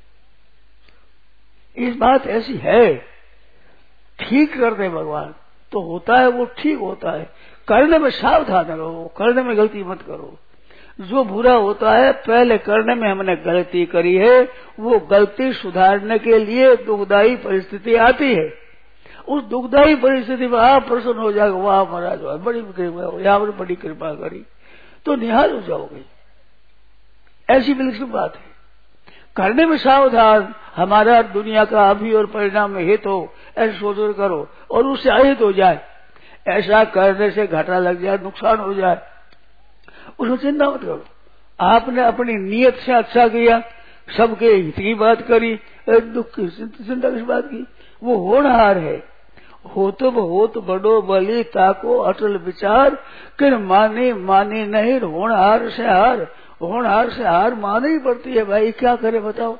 इस बात ऐसी है, ठीक करते हैं भगवान, तो होता है वो ठीक होता है। करने में सावधान रहो, करने में गलती मत करो। जो बुरा होता है पहले करने में हमने गलती करी है, वो गलती सुधारने के लिए दुखदायी परिस्थिति आती है। उस दुखदायी परिस्थिति में आप प्रसन्न हो जाएगा, वाह महाराज बड़ी कृपा, यहाँ पर बड़ी कृपा करी, तो निहाल हो जाओगे। ऐसी बिल्कुल बात है। करने में सावधान, हमारा दुनिया का अभी और परिणाम में हित हो, ऐसे सोच करो और उससे अहित हो जाए। ऐसा करने से घाटा लग जाए, नुकसान हो जाए, उसमें चिंता मत करो। आपने अपनी नीयत से अच्छा किया, सबके हित की बात करी, दुख की चिंता किस बात की? वो होनहार है। हो तो होत बड़ो बलि ताको अटल विचार, कि माने माने नहीं होनहार से हार। होनहार से हार माने ही पड़ती है भाई, क्या करे बताओ।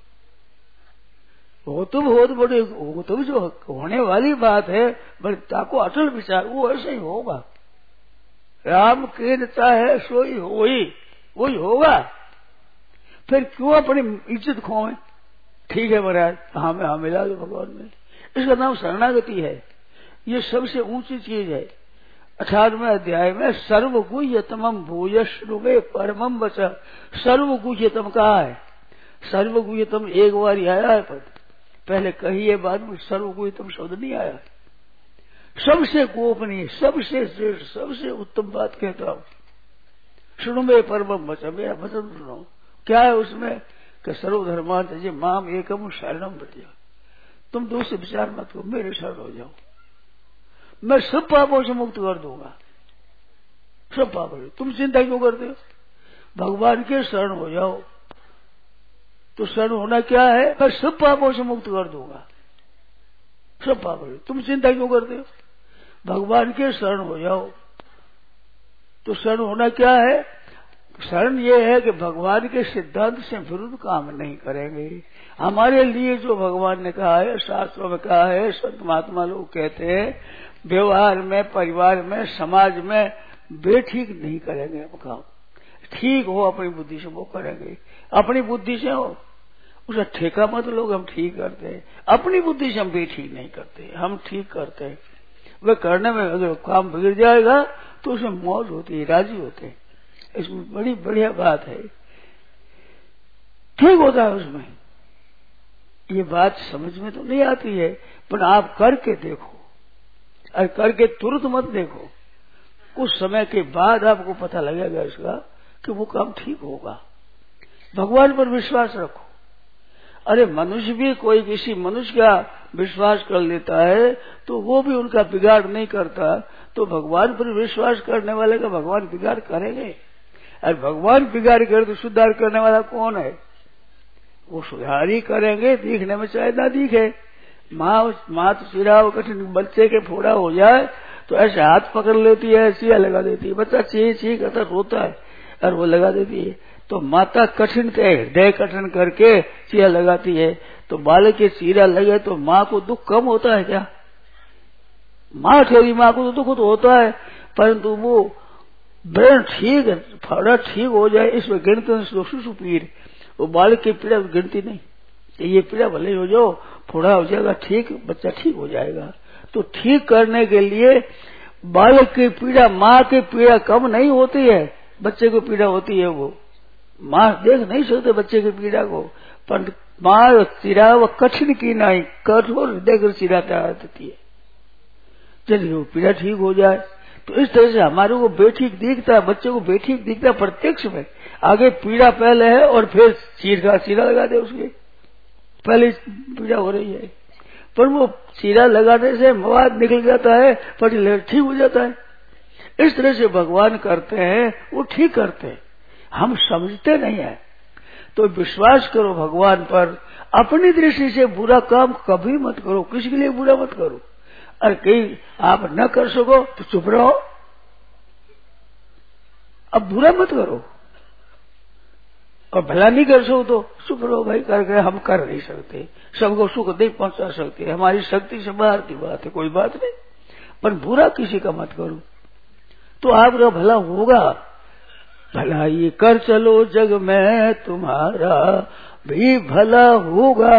हो तो होत बड़े, हो तो जो होने वाली बात है, बड़े ताको अटल विचार, वो ऐसे ही होगा। राम कीनता है सोई होई, वही होगा। फिर क्यों अपनी इज्जत खोए? ठीक है महाराज, हमें हाँ मिला दो भगवान में, इसका नाम शरणागति है। ये सबसे ऊंची चीज है। अठारहवें अध्याय में सर्वगुह्यतमम भूयश्रुवे परमम वच। सर्वगुह्यतम कहा है? सर्वगुह्यतम एक बार ही आया है पद, पहले कहिए बाद में सर्वगुह्यतम शब्द नहीं आया। सबसे गोपनीय, सबसे श्रेष्ठ, सबसे उत्तम बात कहता हूं। सुनो मेरे परमम वचन, मेरा वचन सुनो। क्या है उसमें? कि सर्वधर्मांत जी माम एकम शरणम व्रज। तुम दूसरे विचार मत करो, मेरे शरण हो जाओ, मैं सब पापों से मुक्त कर दूंगा। सब पापों से तुम चिंता क्यों करते हो? भगवान के शरण हो जाओ। तो शरण होना क्या है? मैं सब पापों से मुक्त कर दूंगा। सब पापों से तुम चिंता क्यों करते हो? भगवान के शरण हो जाओ। तो शरण होना क्या है? शरण ये है कि भगवान के सिद्धांत से विरुद्ध काम नहीं करेंगे। हमारे लिए जो भगवान ने कहा है, शास्त्रों में कहा है, संत महात्मा लोग कहते हैं, व्यवहार में, परिवार में, समाज में बेठीक नहीं करेंगे हम काम। ठीक हो अपनी बुद्धि से वो करेंगे। अपनी बुद्धि से हो, उसे ठेका मत लोग हम ठीक करते हैं। अपनी बुद्धि से हम बेठीक नहीं करते, हम ठीक करते हैं। वे करने में अगर काम बिगड़ जाएगा तो उसमें मौज होती है, राजी होते हैं। इसमें बड़ी बढ़िया बात है, ठीक होता है उसमें। ये बात समझ में तो नहीं आती है, पर आप करके देखो, और करके तुरंत मत देखो। कुछ समय के बाद आपको पता लगेगा इसका कि वो काम ठीक होगा। भगवान पर विश्वास रखो। अरे मनुष्य भी, कोई किसी मनुष्य का विश्वास कर लेता है तो वो भी उनका बिगाड़ नहीं करता, तो भगवान पर विश्वास करने वाले का भगवान बिगाड़ करेंगे। और भगवान बिगाड़ करे तो सुधार करने वाला कौन है? वो सुधार ही करेंगे, दिखने में चाहे ना दिखे। माँ माँ तो चिराव कठिन, बच्चे के फोड़ा हो जाए तो ऐसे हाथ पकड़ लेती है, सिया लगा देती है, बच्चा ची ची करता रोता है और वो लगा देती है। तो माता कठिन के हृदय कठिन करके सिया लगाती है, तो बालक के चीरा लगे तो माँ को दुख कम होता है क्या? माँ ठहरी माँ को तो दुख तो होता है, परंतु वो ब्रेन ठीक, फाड़ा ठीक हो जाए, इसमें गिनती शिशु पीड़, वो बालक की पीड़ा गिनती नहीं। ये पीड़ा भले हो जाओ, फोड़ा हो जाएगा ठीक, बच्चा ठीक हो जाएगा। तो ठीक करने के लिए बालक की पीड़ा, माँ की पीड़ा कम नहीं होती है, बच्चे को पीड़ा होती है। वो माँ देख नहीं सकते बच्चे की पीड़ा को, पर माँ चिरा वो कठिन की नहीं, कठोर हृदय कर चिराता देती है। चलिए वो पीड़ा ठीक हो जाए। तो इस तरह से हमारे को बेठीक दिखता है, बच्चे को बेठीक दिखता है प्रत्यक्ष में। आगे पीड़ा पहले है और फिर चीर का चीरा लगा दे, उसके पहले पीड़ा हो रही है, पर वो चीरा लगाने से मवाद निकल जाता है, पर ठीक हो जाता है। इस तरह से भगवान करते हैं, वो ठीक करते हैं, हम समझते नहीं है। तो विश्वास करो भगवान पर, अपनी दृष्टि से बुरा काम कभी मत करो, किसी के लिए बुरा मत करो। और कहीं आप न कर सको तो चुप रहो, अब बुरा मत करो। और भला नहीं कर सको तो चुप रहो भाई, करके हम कर नहीं सकते, सबको सुख नहीं पहुंचा सकते, हमारी शक्ति से बाहर की बात है, कोई बात नहीं। पर बुरा किसी का मत करो तो आपका भला होगा। भलाई कर चलो जग में तुम्हारा भी भला होगा।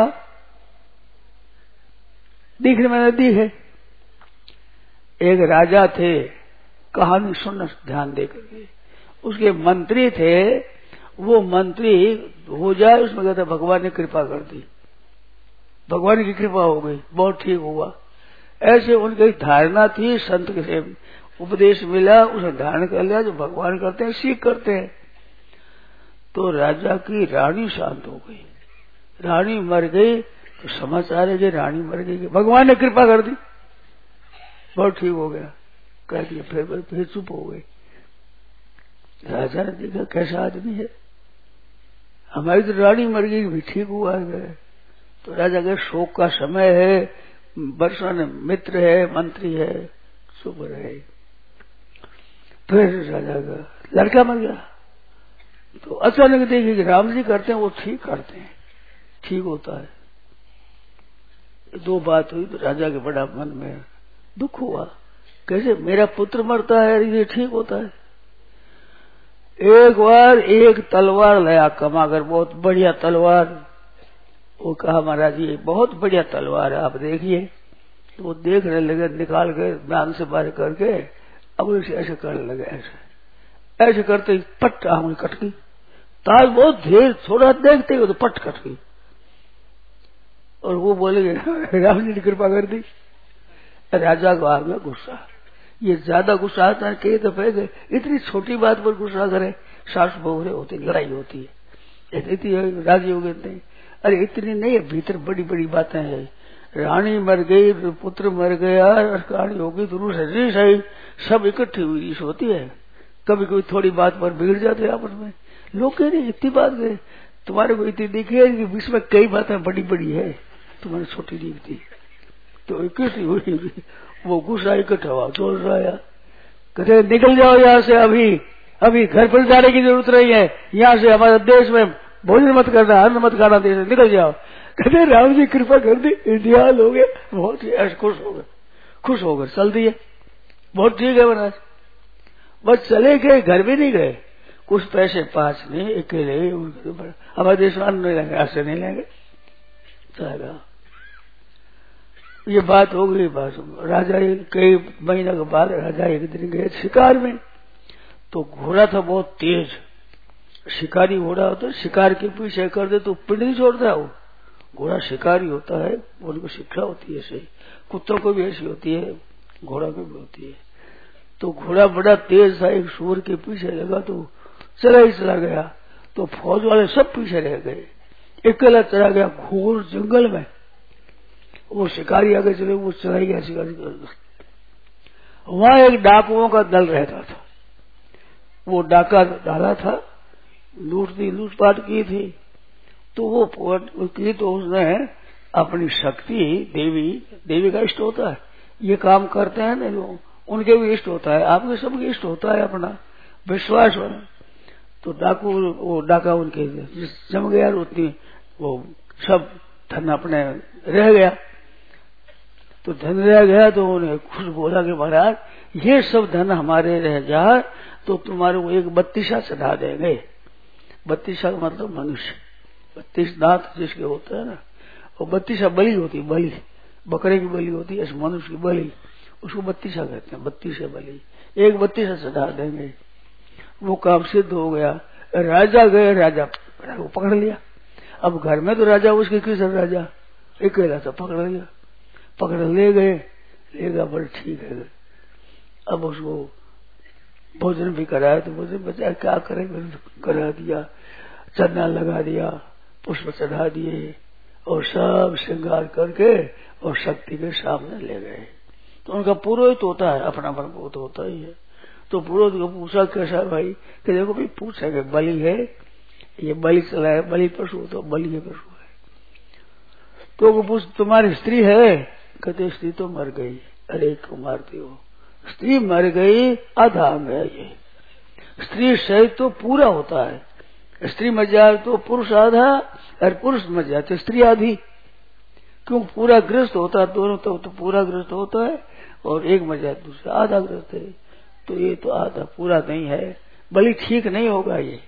दिखने में नदी है, एक राजा थे, कहानी सुनना ध्यान देकर के। उसके मंत्री थे, वो मंत्री हो जाए उसमें कहते भगवान ने कृपा कर दी, भगवान की कृपा हो गई, बहुत ठीक हुआ। ऐसे उनकी धारणा थी, संत से उपदेश मिला, उसे धारण कर लिया, जो भगवान करते हैं सीख करते हैं। तो राजा की रानी शांत हो गई, रानी मर गई तो समाचार है कि रानी मर गई, भगवान ने कृपा कर दी, बहुत ठीक हो गया, कह दिया। फिर फिर चुप हो गए। राजा ने देखा कैसा आदमी है, हमारी तो रानी मर गई भी ठीक हुआ है। तो राजा के शोक का समय है, वर्षा ने मित्र है, मंत्री है, चुप रहे। फिर राजा का लड़का मर गया तो अचानक देखे कि राम जी करते हैं वो ठीक करते हैं, ठीक होता है। दो बात हुई तो राजा के बड़ा मन में दुख हुआ, कैसे मेरा पुत्र मरता है ये ठीक होता है। एक बार एक तलवार लाया कमा कर, बहुत बढ़िया तलवार। वो कहा महाराज ये बहुत बढ़िया तलवार है, आप देखिए। तो वो देखने लगे, निकाल के ध्यान से बाहर करके अब उसे ऐसे करने लगे, ऐसे ऐसे करते ही पट आंगुली कट गई। ताज बहुत देर थोड़ा देखते ही तो पट कट गई। और वो बोले राम जी ने कृपा कर दी। राजा को आ गया गुस्सा, ये ज्यादा गुस्सा आता है कई दफे, इतनी छोटी बात पर गुस्सा करे, सास बहुरे होती लड़ाई होती है, इतनी राजी हो गए। अरे इतनी नहीं है, भीतर बड़ी बड़ी बातें हैं। रानी मर गई, पुत्र मर गया, कहानी हो गई तो रूस रीस आई, सब इकट्ठी हुई रीस होती है। कभी कोई थोड़ी बात पर बिगड़ जाते हैं आपस में। लोग कह रहे इतनी बात गए, तुम्हारे को इतनी दिखी है कि बीच में कई बातें बड़ी बड़ी है, तुम्हारी छोटी दिखती। तो इकट्ठी हुई, वो गुस्सा इकट्ठा हुआ, जोर रहा, कहते निकल जाओ यहाँ से, अभी अभी घर पर जाने की जरूरत नहीं है, यहाँ से हमारे देश में भोजन मत करना, अन्न मत खाना, देश से निकल जाओ। कहते राम जी कृपा कर दी, इंतहाल हो गया, बहुत ही ऐसे खुश हो गए, खुश होकर चल दिए। बहुत ठीक है महाराज, बस चले गए, घर भी नहीं गए, कुछ पैसे पास नहीं, अकेले हमारे देश में अन्न नहीं लेंगे, ऐसे नहीं लेंगे, चलेगा। ये बात हो गई। बात राजा कई महीने के बाद राजा एक दिन गए शिकार में, तो घोड़ा था बहुत तेज, शिकारी घोड़ा होता है, शिकार के पीछे कर दे तो पिंड नहीं छोड़ता है। वो घोड़ा शिकारी होता है, उनको शिक्षा होती है ऐसे, कुत्तों को भी ऐसी होती है, घोड़ा को भी होती है। तो घोड़ा बड़ा तेज था, एक सूअर के पीछे लगा तो चला ही चला गया। तो फौज वाले सब पीछे रह गए, अकेला चला गया घोर जंगल में। वो शिकारी आगे चले, वो चला गया शिकारी। वहां एक डाकुओं का दल रहता था, वो डाका डाला था, लूटती लूटपाट की थी। तो वो की तो उसने अपनी शक्ति, देवी देवी का इष्ट होता है, ये काम करते हैं ना लोग, उनके भी इष्ट होता है, आपके सबके इष्ट होता है अपना विश्वास होना। तो डाकू वो डाका उनके जम गया, उतनी वो सब धन अपने रह गया। तो धन रह गया तो उन्हें खुश बोला कि महाराज ये सब धन हमारे रह जाए तो तुम्हारे को एक बत्तीसा चढ़ा देंगे। बत्तीसा का मतलब मनुष्य, बत्तीस दांत जिसके होते हैं ना, वो बत्तीसा बलि होती है, बलि बकरे की बलि होती है, मनुष्य की बलि, उसको बत्तीसा कहते हैं, बत्तीसा बलि, एक बत्तीसा चढ़ा देंगे। वो काम सिद्ध हो गया। राजा गए, राजा को पकड़ लिया। अब घर में तो राजा उसके किसान राजा अकेला था, पकड़ लिया, पकड़ ले गए, ले गया, बड़े ठीक है। अब उसको भोजन भी कराया तो भोजन बचा, क्या करे, करा दिया, चंदन लगा दिया, पुष्प चढ़ा दिए और सब श्रृंगार करके और शक्ति के सामने ले गए। तो उनका पुरोहित होता है, अपना अपन पुरोहित होता ही है। तो पुरोहित को पूछा कैसा भाई, कि देखो भाई पूछा कि बलि है, ये बलि चला है, बलि पशु तो बलि है पशु है। तो वो पूछ तुम्हारी स्त्री है, कहते स्त्री तो मर गई। अरे क्यों मारती हो, स्त्री मर गई आधा अंग है ये, स्त्री सहित तो पूरा होता है, स्त्री मर जाए तो पुरुष आधा और पुरुष मर जाए तो स्त्री आधी। क्यों पूरा ग्रस्त होता है, दोनों तो, तो पूरा ग्रस्त होता है और एक मर जाए दूसरा आधा ग्रस्त है। तो ये तो आधा पूरा नहीं है, बलि ठीक नहीं होगा ये।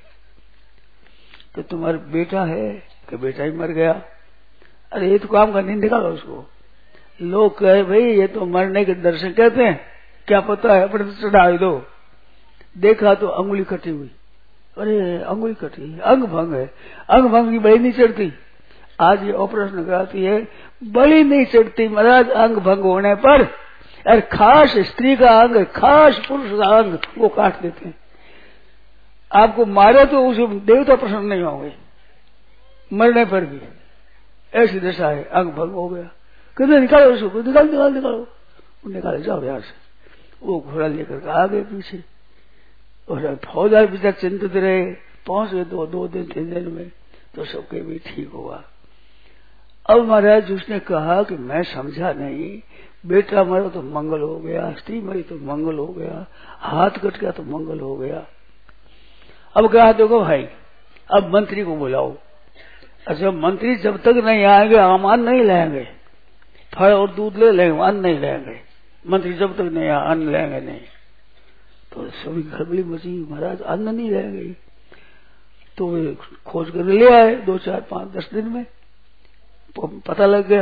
तो तुम्हारा बेटा है कि बेटा ही मर गया। अरे ये तो काम का नहीं निकाला उसको। लोग कहे भाई ये तो मरने के दर्शन कहते हैं, क्या पता है अपने तो चढ़ा दो। देखा तो अंगुली कटी हुई, अरे अंगुली कटी, अंग भंग है, अंग भंग की बलि नहीं चढ़ती। आज ये ऑपरेशन कराती है, बलि नहीं चढ़ती महाराज अंग भंग होने पर। और खास स्त्री का अंग, खास पुरुष का अंग वो काट देते हैं। आपको मारे तो उसे देवता प्रसन्न नहीं होंगे, मरने पर भी ऐसी दशा है, अंग भंग हो गया। कहते निकालो उसको, निकाल निकाल निकालो, निकाले जाओ यहाँ से। वो घोड़ा लेकर आ गए पीछे, और फौजदार बेचारे चिंतित रहे, पहुंच गए दो दो दिन तीन दिन में, तो सबके भी ठीक हुआ। अब महाराज उसने कहा कि मैं समझा नहीं, बेटा मरा तो मंगल हो गया, स्त्री मरी तो मंगल हो गया, हाथ कट गया तो मंगल हो गया। अब कहा देखो भाई, अब मंत्री को बुलाओ। अच्छा, मंत्री जब तक नहीं आएंगे हम अन्न नहीं लेंगे, फल और दूध ले लेंगे, अन्न नहीं लेंगे। मंत्री जब तक नहीं आए अन्न लेंगे नहीं। तो सभी गड़बड़ी मची, महाराज अन्न नहीं लेंगे। तो वे खोज कर ले आए, दो चार पांच दस दिन में पता लग गया।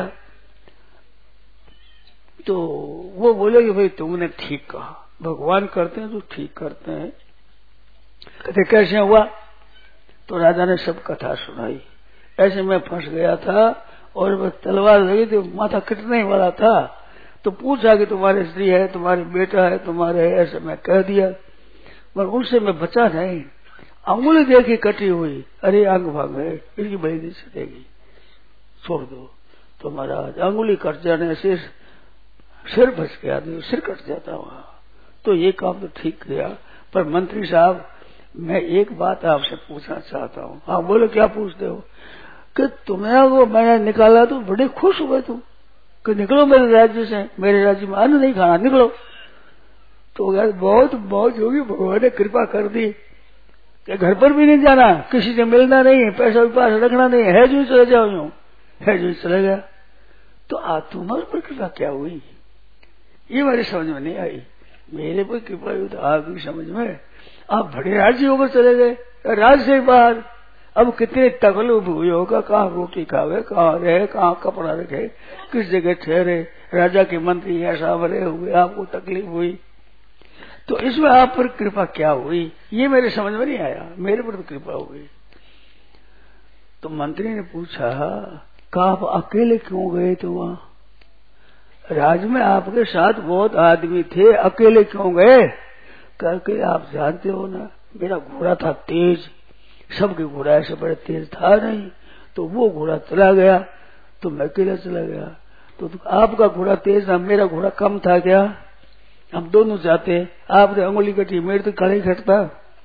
तो वो बोले कि भाई तुमने ठीक कहा, भगवान करते हैं तो ठीक करते हैं। कहते कैसे हुआ? तो राजा ने सब कथा सुनाई। ऐसे मैं फंस गया था और वह तलवार लगी थी, माथा कटने वाला था। तो पूछा कि तुम्हारी स्त्री है, तुम्हारे बेटा है, तुम्हारे है, ऐसे मैं कह दिया, पर उनसे मैं बचा नहीं। अंगुली देखी कटी हुई, अरे अंग भाग है, इसकी बड़ी नहीं सकेगी, छोड़ दो। तो महाराज अंगुली कट जाने से सिर बच गया, सिर कट जाता वहां। तो ये काम तो ठीक किया। पर मंत्री साहब, मैं एक बात आपसे पूछना चाहता हूँ। हाँ बोलो, क्या पूछते हो? कि तुम्हें वो मैंने निकाला तो बड़े खुश हुए तुम, कि निकलो मेरे राज्य से, मेरे राज्य में अन्न नहीं खाना, निकलो। तो यार बहुत बहुत होगी, भगवान ने कृपा कर दी कि घर पर भी नहीं जाना, किसी से मिलना नहीं, पैसा भी पास रखना नहीं है, जो चले जाओ यूं है, जो चले गया। तो आज तुम्हारे पर कृपा क्या हुई, ये मेरी समझ में नहीं आई। मेरे पर कृपा हुई तो आपकी समझ में, आप बड़े राज्य होकर चले गए, राज्य से बाहर। अब कितने तकलीफ हुई होगा, कहाँ रोटी खावे, कहाँ रहे, कहाँ कपड़ा रखे, किस जगह ठहरे, राजा के मंत्री ऐसा बड़े हुए, आपको तकलीफ हुई। तो इसमें आप पर कृपा क्या हुई, ये मेरे समझ में नहीं आया। मेरे पर तो कृपा हुई। तो मंत्री ने पूछा, कहा आप अकेले क्यों गए? तो वहां राज में आपके साथ बहुत आदमी थे, अकेले क्यों गए? करके आप जानते हो ना, मेरा घोड़ा था तेज, सबके घोड़ा ऐसे बड़े तेज था नहीं, तो वो घोड़ा चला गया तो मैं अकेला चला गया। तो, तो आपका घोड़ा तेज था, मेरा घोड़ा कम था क्या? हम दोनों जाते, आपने अंगुली कटी, मेरे तो गला ही कटता।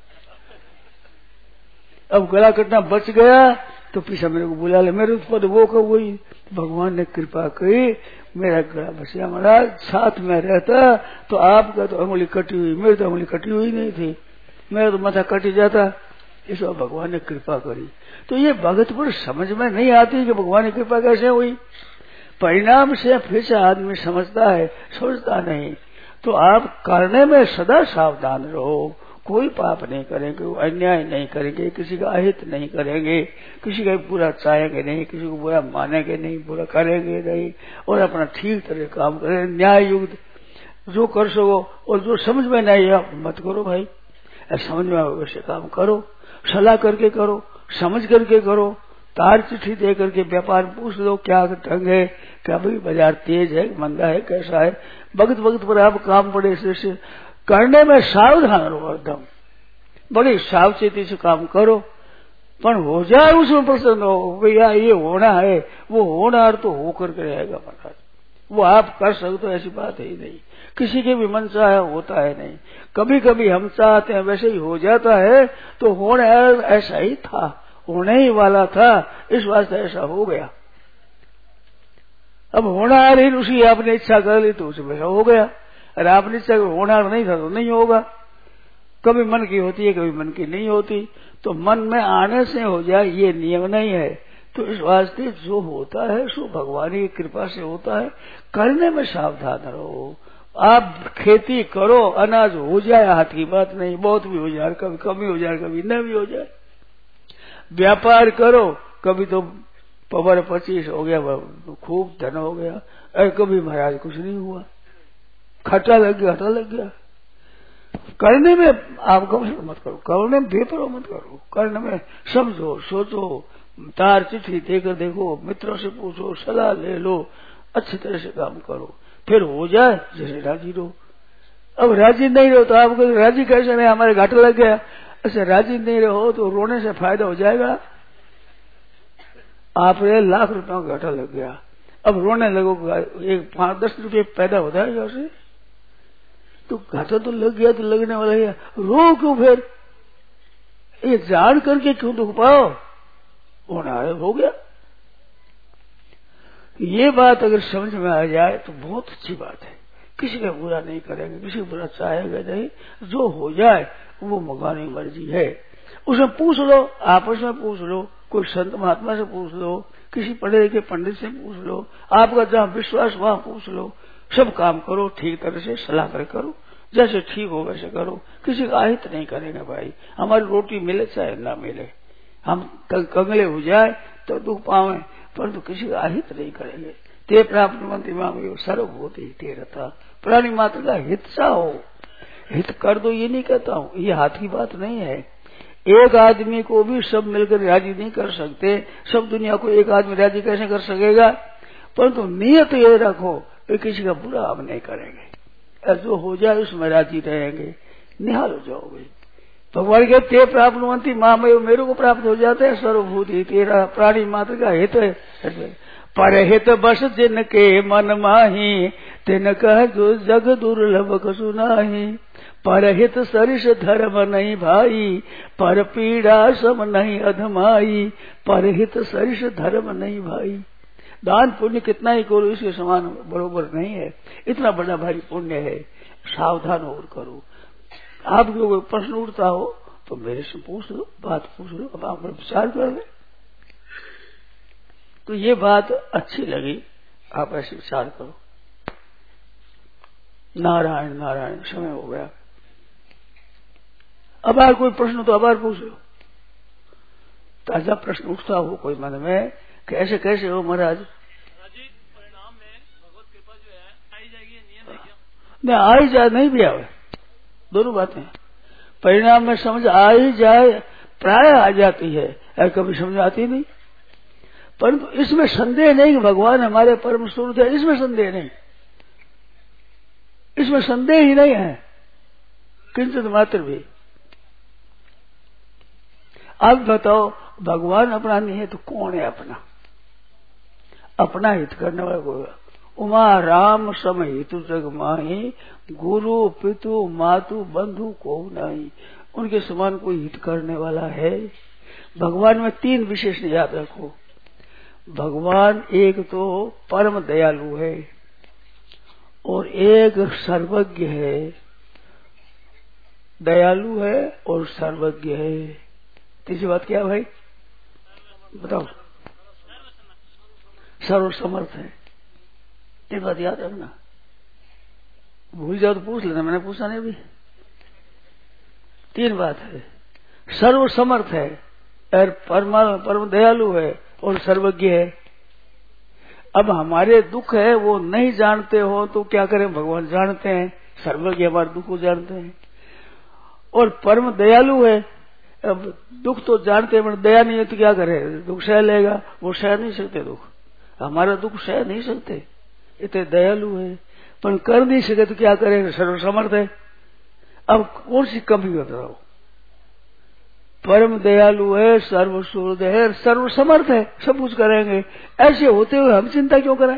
अब गला कटना बच गया तो पीछे मेरे को बुला ले, मेरे ऊपर वो कब हुई, भगवान ने कृपा की, मेरा गला बच गया। महाराज साथ में रहता तो आपका तो अंगुली कटी हुई, मेरी तो अंगुली कटी हुई नहीं थी, मेरा तो माथा कटी जाता। इस बार भगवान ने कृपा करी। तो ये भगत पर समझ में नहीं आती कि भगवान की कृपा कैसे हुई। परिणाम से फिर से आदमी समझता है, सोचता नहीं। तो आप करने में सदा सावधान रहो, कोई पाप नहीं करेंगे, अन्याय नहीं करेंगे, किसी का अहित नहीं करेंगे, किसी का बुरा चाहेंगे नहीं, किसी को बुरा मानेंगे नहीं, बुरा करेंगे नहीं, और अपना ठीक तरह काम करें, न्याय युक्त जो कर सको। और जो समझ में नहीं है मत करो भाई, समझ में आओ वैसे काम करो, सलाह करके करो, समझ करके करो। तार चिट्ठी दे करके व्यापार पूछ लो, क्या ढंग है, क्या भाई बाजार तेज है, मंदा है, कैसा है। वक्त वक्त पर आप काम पड़े से करने में सावधान रहो, एकदम बड़ी सावचेती से काम करो, पर हो जाए उसमें प्रसन्न हो। भैया ये होना है, वो होना तो होकर के रहेगा महाराज, वो आप कर सकते हो, ऐसी बात है ही नहीं। किसी के भी मन चाहे होता है नहीं, कभी कभी हम चाहते हैं वैसे ही हो जाता है। तो होने ऐसा ही था, होने ही वाला था, इस वास्ते ऐसा हो गया। अब होना आ रही उसी आपने इच्छा कर ली तो उसे वैसा हो गया, अरे आपने इच्छा होना नहीं था तो नहीं होगा। कभी मन की होती है, कभी मन की नहीं होती। तो मन में आने से हो जाए ये नियम नहीं है। तो इस वास्ते जो होता है सो भगवान की कृपा से होता है, करने में सावधान रहो। आप खेती करो, अनाज हो जाए, हाथ की बात नहीं, बहुत भी हो जाए, कभी कमी हो जाए, कभी न भी हो जाए। व्यापार करो, कभी तो पवर पच्चीस हो गया, खूब धन हो गया, अरे कभी महाराज कुछ नहीं हुआ, खट्टा लग गया, हटा लग गया। करने में आप गौर मत करो, करने में बेपरवाह मत करो, करने में समझो, सोचो, तार चिट्ठी देकर देखो, मित्रों से पूछो, सलाह ले लो, अच्छी तरह से काम करो, फिर हो जाए जैसे राजी रहो। अब राजी नहीं रहो तो आपको राजी कैसे नहीं, हमारे घाटा लग गया, ऐसे राजी नहीं रहो तो रोने से फायदा हो जाएगा। आपने लाख रुपयों का घाटा लग गया, अब रोने लगोगा, एक पांच दस रुपये पैदा होता है जैसे, तो घाटा तो लग गया तो लगने वाला है, रो क्यों फिर? ये जान करके क्यों दुख पाओ? होना है, हो गया। ये बात अगर समझ में आ जाए तो बहुत अच्छी बात है। किसी का बुरा नहीं करेंगे, किसी का बुरा चाहेगा नहीं, जो हो जाए वो भगवान की मर्जी है। उसमें पूछ लो, आपस में पूछ लो, कोई संत महात्मा से पूछ लो, किसी पढ़े लिखे पंडित से पूछ लो, आपका जहां विश्वास वहां पूछ लो। सब काम करो ठीक तरह से, सलाह कर करो, जैसे ठीक हो वैसे करो। किसी का अहित नहीं करेंगे भाई। हमारी रोटी मिले चाहे ना मिले, हम कंगले हो जाए तो दुख पावे, परंतु तो किसी का अहित नहीं करेंगे। ते प्राप्त मंत्री मांगे सर्वभूति ते रता, प्राणी मात्र का हित सा हो, हित कर दो ये नहीं कहता हूं, ये हाथ की बात नहीं है। एक आदमी को भी सब मिलकर राजी नहीं कर सकते, सब दुनिया को एक आदमी राजी कैसे कर सकेगा? परंतु नियत ये रखो कि किसी का बुरा हम नहीं करेंगे, जो हो जाए उसमें राजी रहेंगे, निहाल हो जाओगे। भगवान कहते ते प्राप्त मंत्री माँ मेरे को प्राप्त हो जाते हैं सर्वभूति तेरा, प्राणी मात्र का हित है। परहित बस जिनके मन माही, तिन कह जो जग दुर्लभ कसु नाही। परहित सरिष धर्म नहीं भाई, पर पीड़ा सम नहीं अधमाई। परहित सरिष धर्म नहीं भाई। दान पुण्य कितना ही करो इसके समान बरोबर नहीं है, इतना बड़ा भारी पुण्य है। सावधान होकर करो। आपको कोई प्रश्न उठता हो तो मेरे से पूछ लो, बात पूछ लो, अब आप विचार कर ले। तो ये बात अच्छी लगी, आप ऐसे विचार करो। नारायण नारायण, समय हो गया। अब आर कोई प्रश्न तो अब आर पूछ लो। ताजा प्रश्न उठता हो कोई मन में, कैसे कैसे हो महाराज? परिणाम में भगवत कृपा जो है आई जाएगी, नियम है क्या? नहीं, आई जाए नहीं भी आवे, दोनों बातें। परिणाम में समझ आ ही जाए, प्राय आ जाती है, और कभी समझ आती नहीं। परंतु इसमें संदेह नहीं कि भगवान हमारे परम स्वरूप है, इसमें संदेह नहीं, इसमें संदेह ही नहीं है किंचित मात्र भी। आप बताओ, भगवान अपना नहीं है तो कौन है अपना? अपना हित करने वाला कोई? उमा राम सम हितु जग माही, गुरु पितु मातु बंधु को नहीं। उनके समान कोई हित करने वाला है? भगवान में तीन विशेषण याद रखो। भगवान एक तो परम दयालु है, और एक सर्वज्ञ है। दयालु है और सर्वज्ञ है। तीसरी बात क्या भाई बताओ? सर्वसमर्थ है। ये बात याद रखना, भूल जाओ तो पूछ लेना, मैंने पूछा नहीं अभी। तीन बात है, सर्वसमर्थ है और परम परम दयालु है और सर्वज्ञ है। अब हमारे दुख है वो नहीं जानते हो तो क्या करें? भगवान जानते हैं, सर्वज्ञ हमारे दुख को जानते हैं। और परम दयालु है, अब दुख तो जानते हैं पर दया नहीं है तो क्या करें? दुख सह लेगा, वो सह नहीं सकते दुख, हमारा दुख सह नहीं सकते, इतने दयालु है। पर कर नहीं सके तो क्या करें? सर्वसमर्थ है। अब कौन सी कमी बताओ? परम दयालु है, सर्वसूर्य है, सर्वसमर्थ है, सब कुछ करेंगे। ऐसे होते हुए हम चिंता क्यों करें?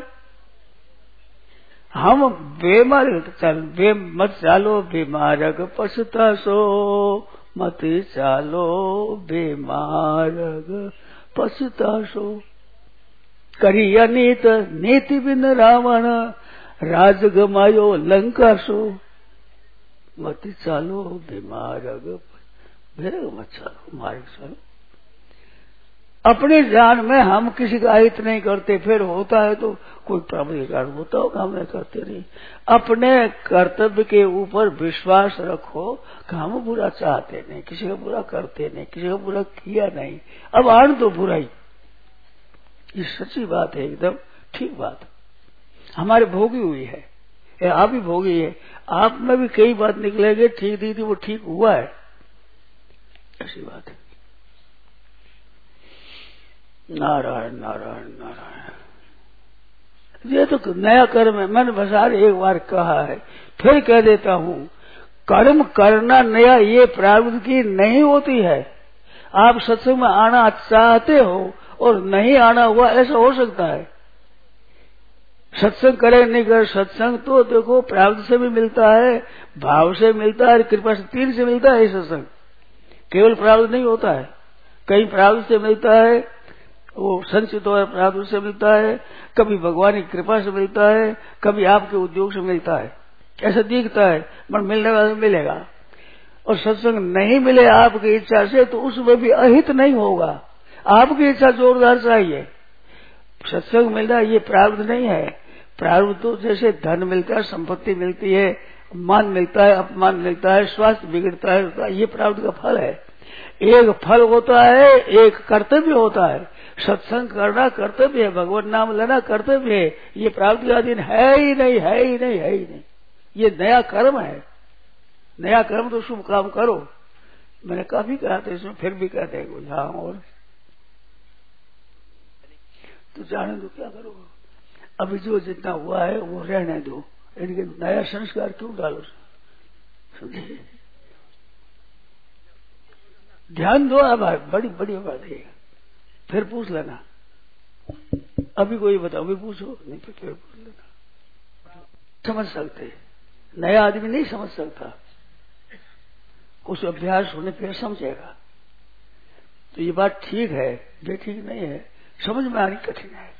हम बेमार चल बे मत चालो बेमारग पछतासो, मत चालो बेमारग पछतासो। करी अनीत नीति बिन रावण, राज गमायो लंका सो। मत चालो बेमारग, भेग मत चालो, मार्ग चलो। अपने जान में हम किसी का हित नहीं करते, फिर होता है तो कोई प्रॉब्लम कारण होता होगा, हम नहीं करते नहीं। अपने कर्तव्य के ऊपर विश्वास रखो कि हम बुरा चाहते नहीं, किसी का बुरा करते नहीं, किसी का बुरा किया नहीं। अब आन तो बुराई, ये सच्ची बात है, एकदम ठीक बात हमारे भोगी हुई है, आप भी भोगी है। आप में भी कई बात निकलेंगे, ठीक दी थी वो ठीक हुआ है, ऐसी बात है। नारायण नारायण नारायण। ये तो नया कर्म है, मैंने बसार एक बार कहा है, फिर कह देता हूं, कर्म करना नया ये प्रारब्ध की नहीं होती है। आप सत्संग में आना चाहते हो और नहीं आना हुआ ऐसा हो सकता है। सत्संग करे नहीं करे, सत्संग तो देखो प्रारब्ध से भी मिलता है, भाव से मिलता है, कृपा से, तीन से मिलता है सत्संग। केवल प्रारब्ध नहीं होता है, कहीं प्रारब्ध से मिलता है, वो संचित हो प्रारब्ध से मिलता है, कभी भगवान की कृपा से मिलता है, कभी आपके उद्योग से मिलता है। ऐसा दिखता है, पर मिलने वाला मिलेगा। और सत्संग नहीं मिले आपकी इच्छा से तो उसमें भी अहित नहीं होगा, आपकी इच्छा जोरदार चाहिए। सत्संग मिलना ये प्रारब्ध नहीं है। प्रारब्ध तो जैसे धन मिलता है, संपत्ति मिलती है, मान मिलता है, अपमान मिलता है, स्वास्थ्य बिगड़ता है, ये प्रारब्ध का फल है। एक फल होता है, एक कर्तव्य होता है। सत्संग करना कर्तव्य है, भगवान नाम लेना कर्तव्य है। ये प्रारब्ध का अधीन है ही नहीं, है ही नहीं, है ही नहीं। ये नया कर्म है। नया कर्म तो शुभ काम करो। मैंने काफी कहा था इसमें, फिर भी कहते हैं कुछ हाँ और तो जाने दो क्या करो। अभी जो जितना हुआ है वो रहने दो, इनके नया संस्कार क्यों डालो। समझे? ध्यान दो। अब बड़ी बड़ी बात है, फिर पूछ लेना। अभी कोई बताओ, अभी पूछो, नहीं तो फिर पूछ लेना। समझ सकते, नया आदमी नहीं समझ सकता, कुछ अभ्यास होने फिर समझेगा। तो ये बात ठीक है, ये ठीक नहीं है, समझ में आनी कठिन है।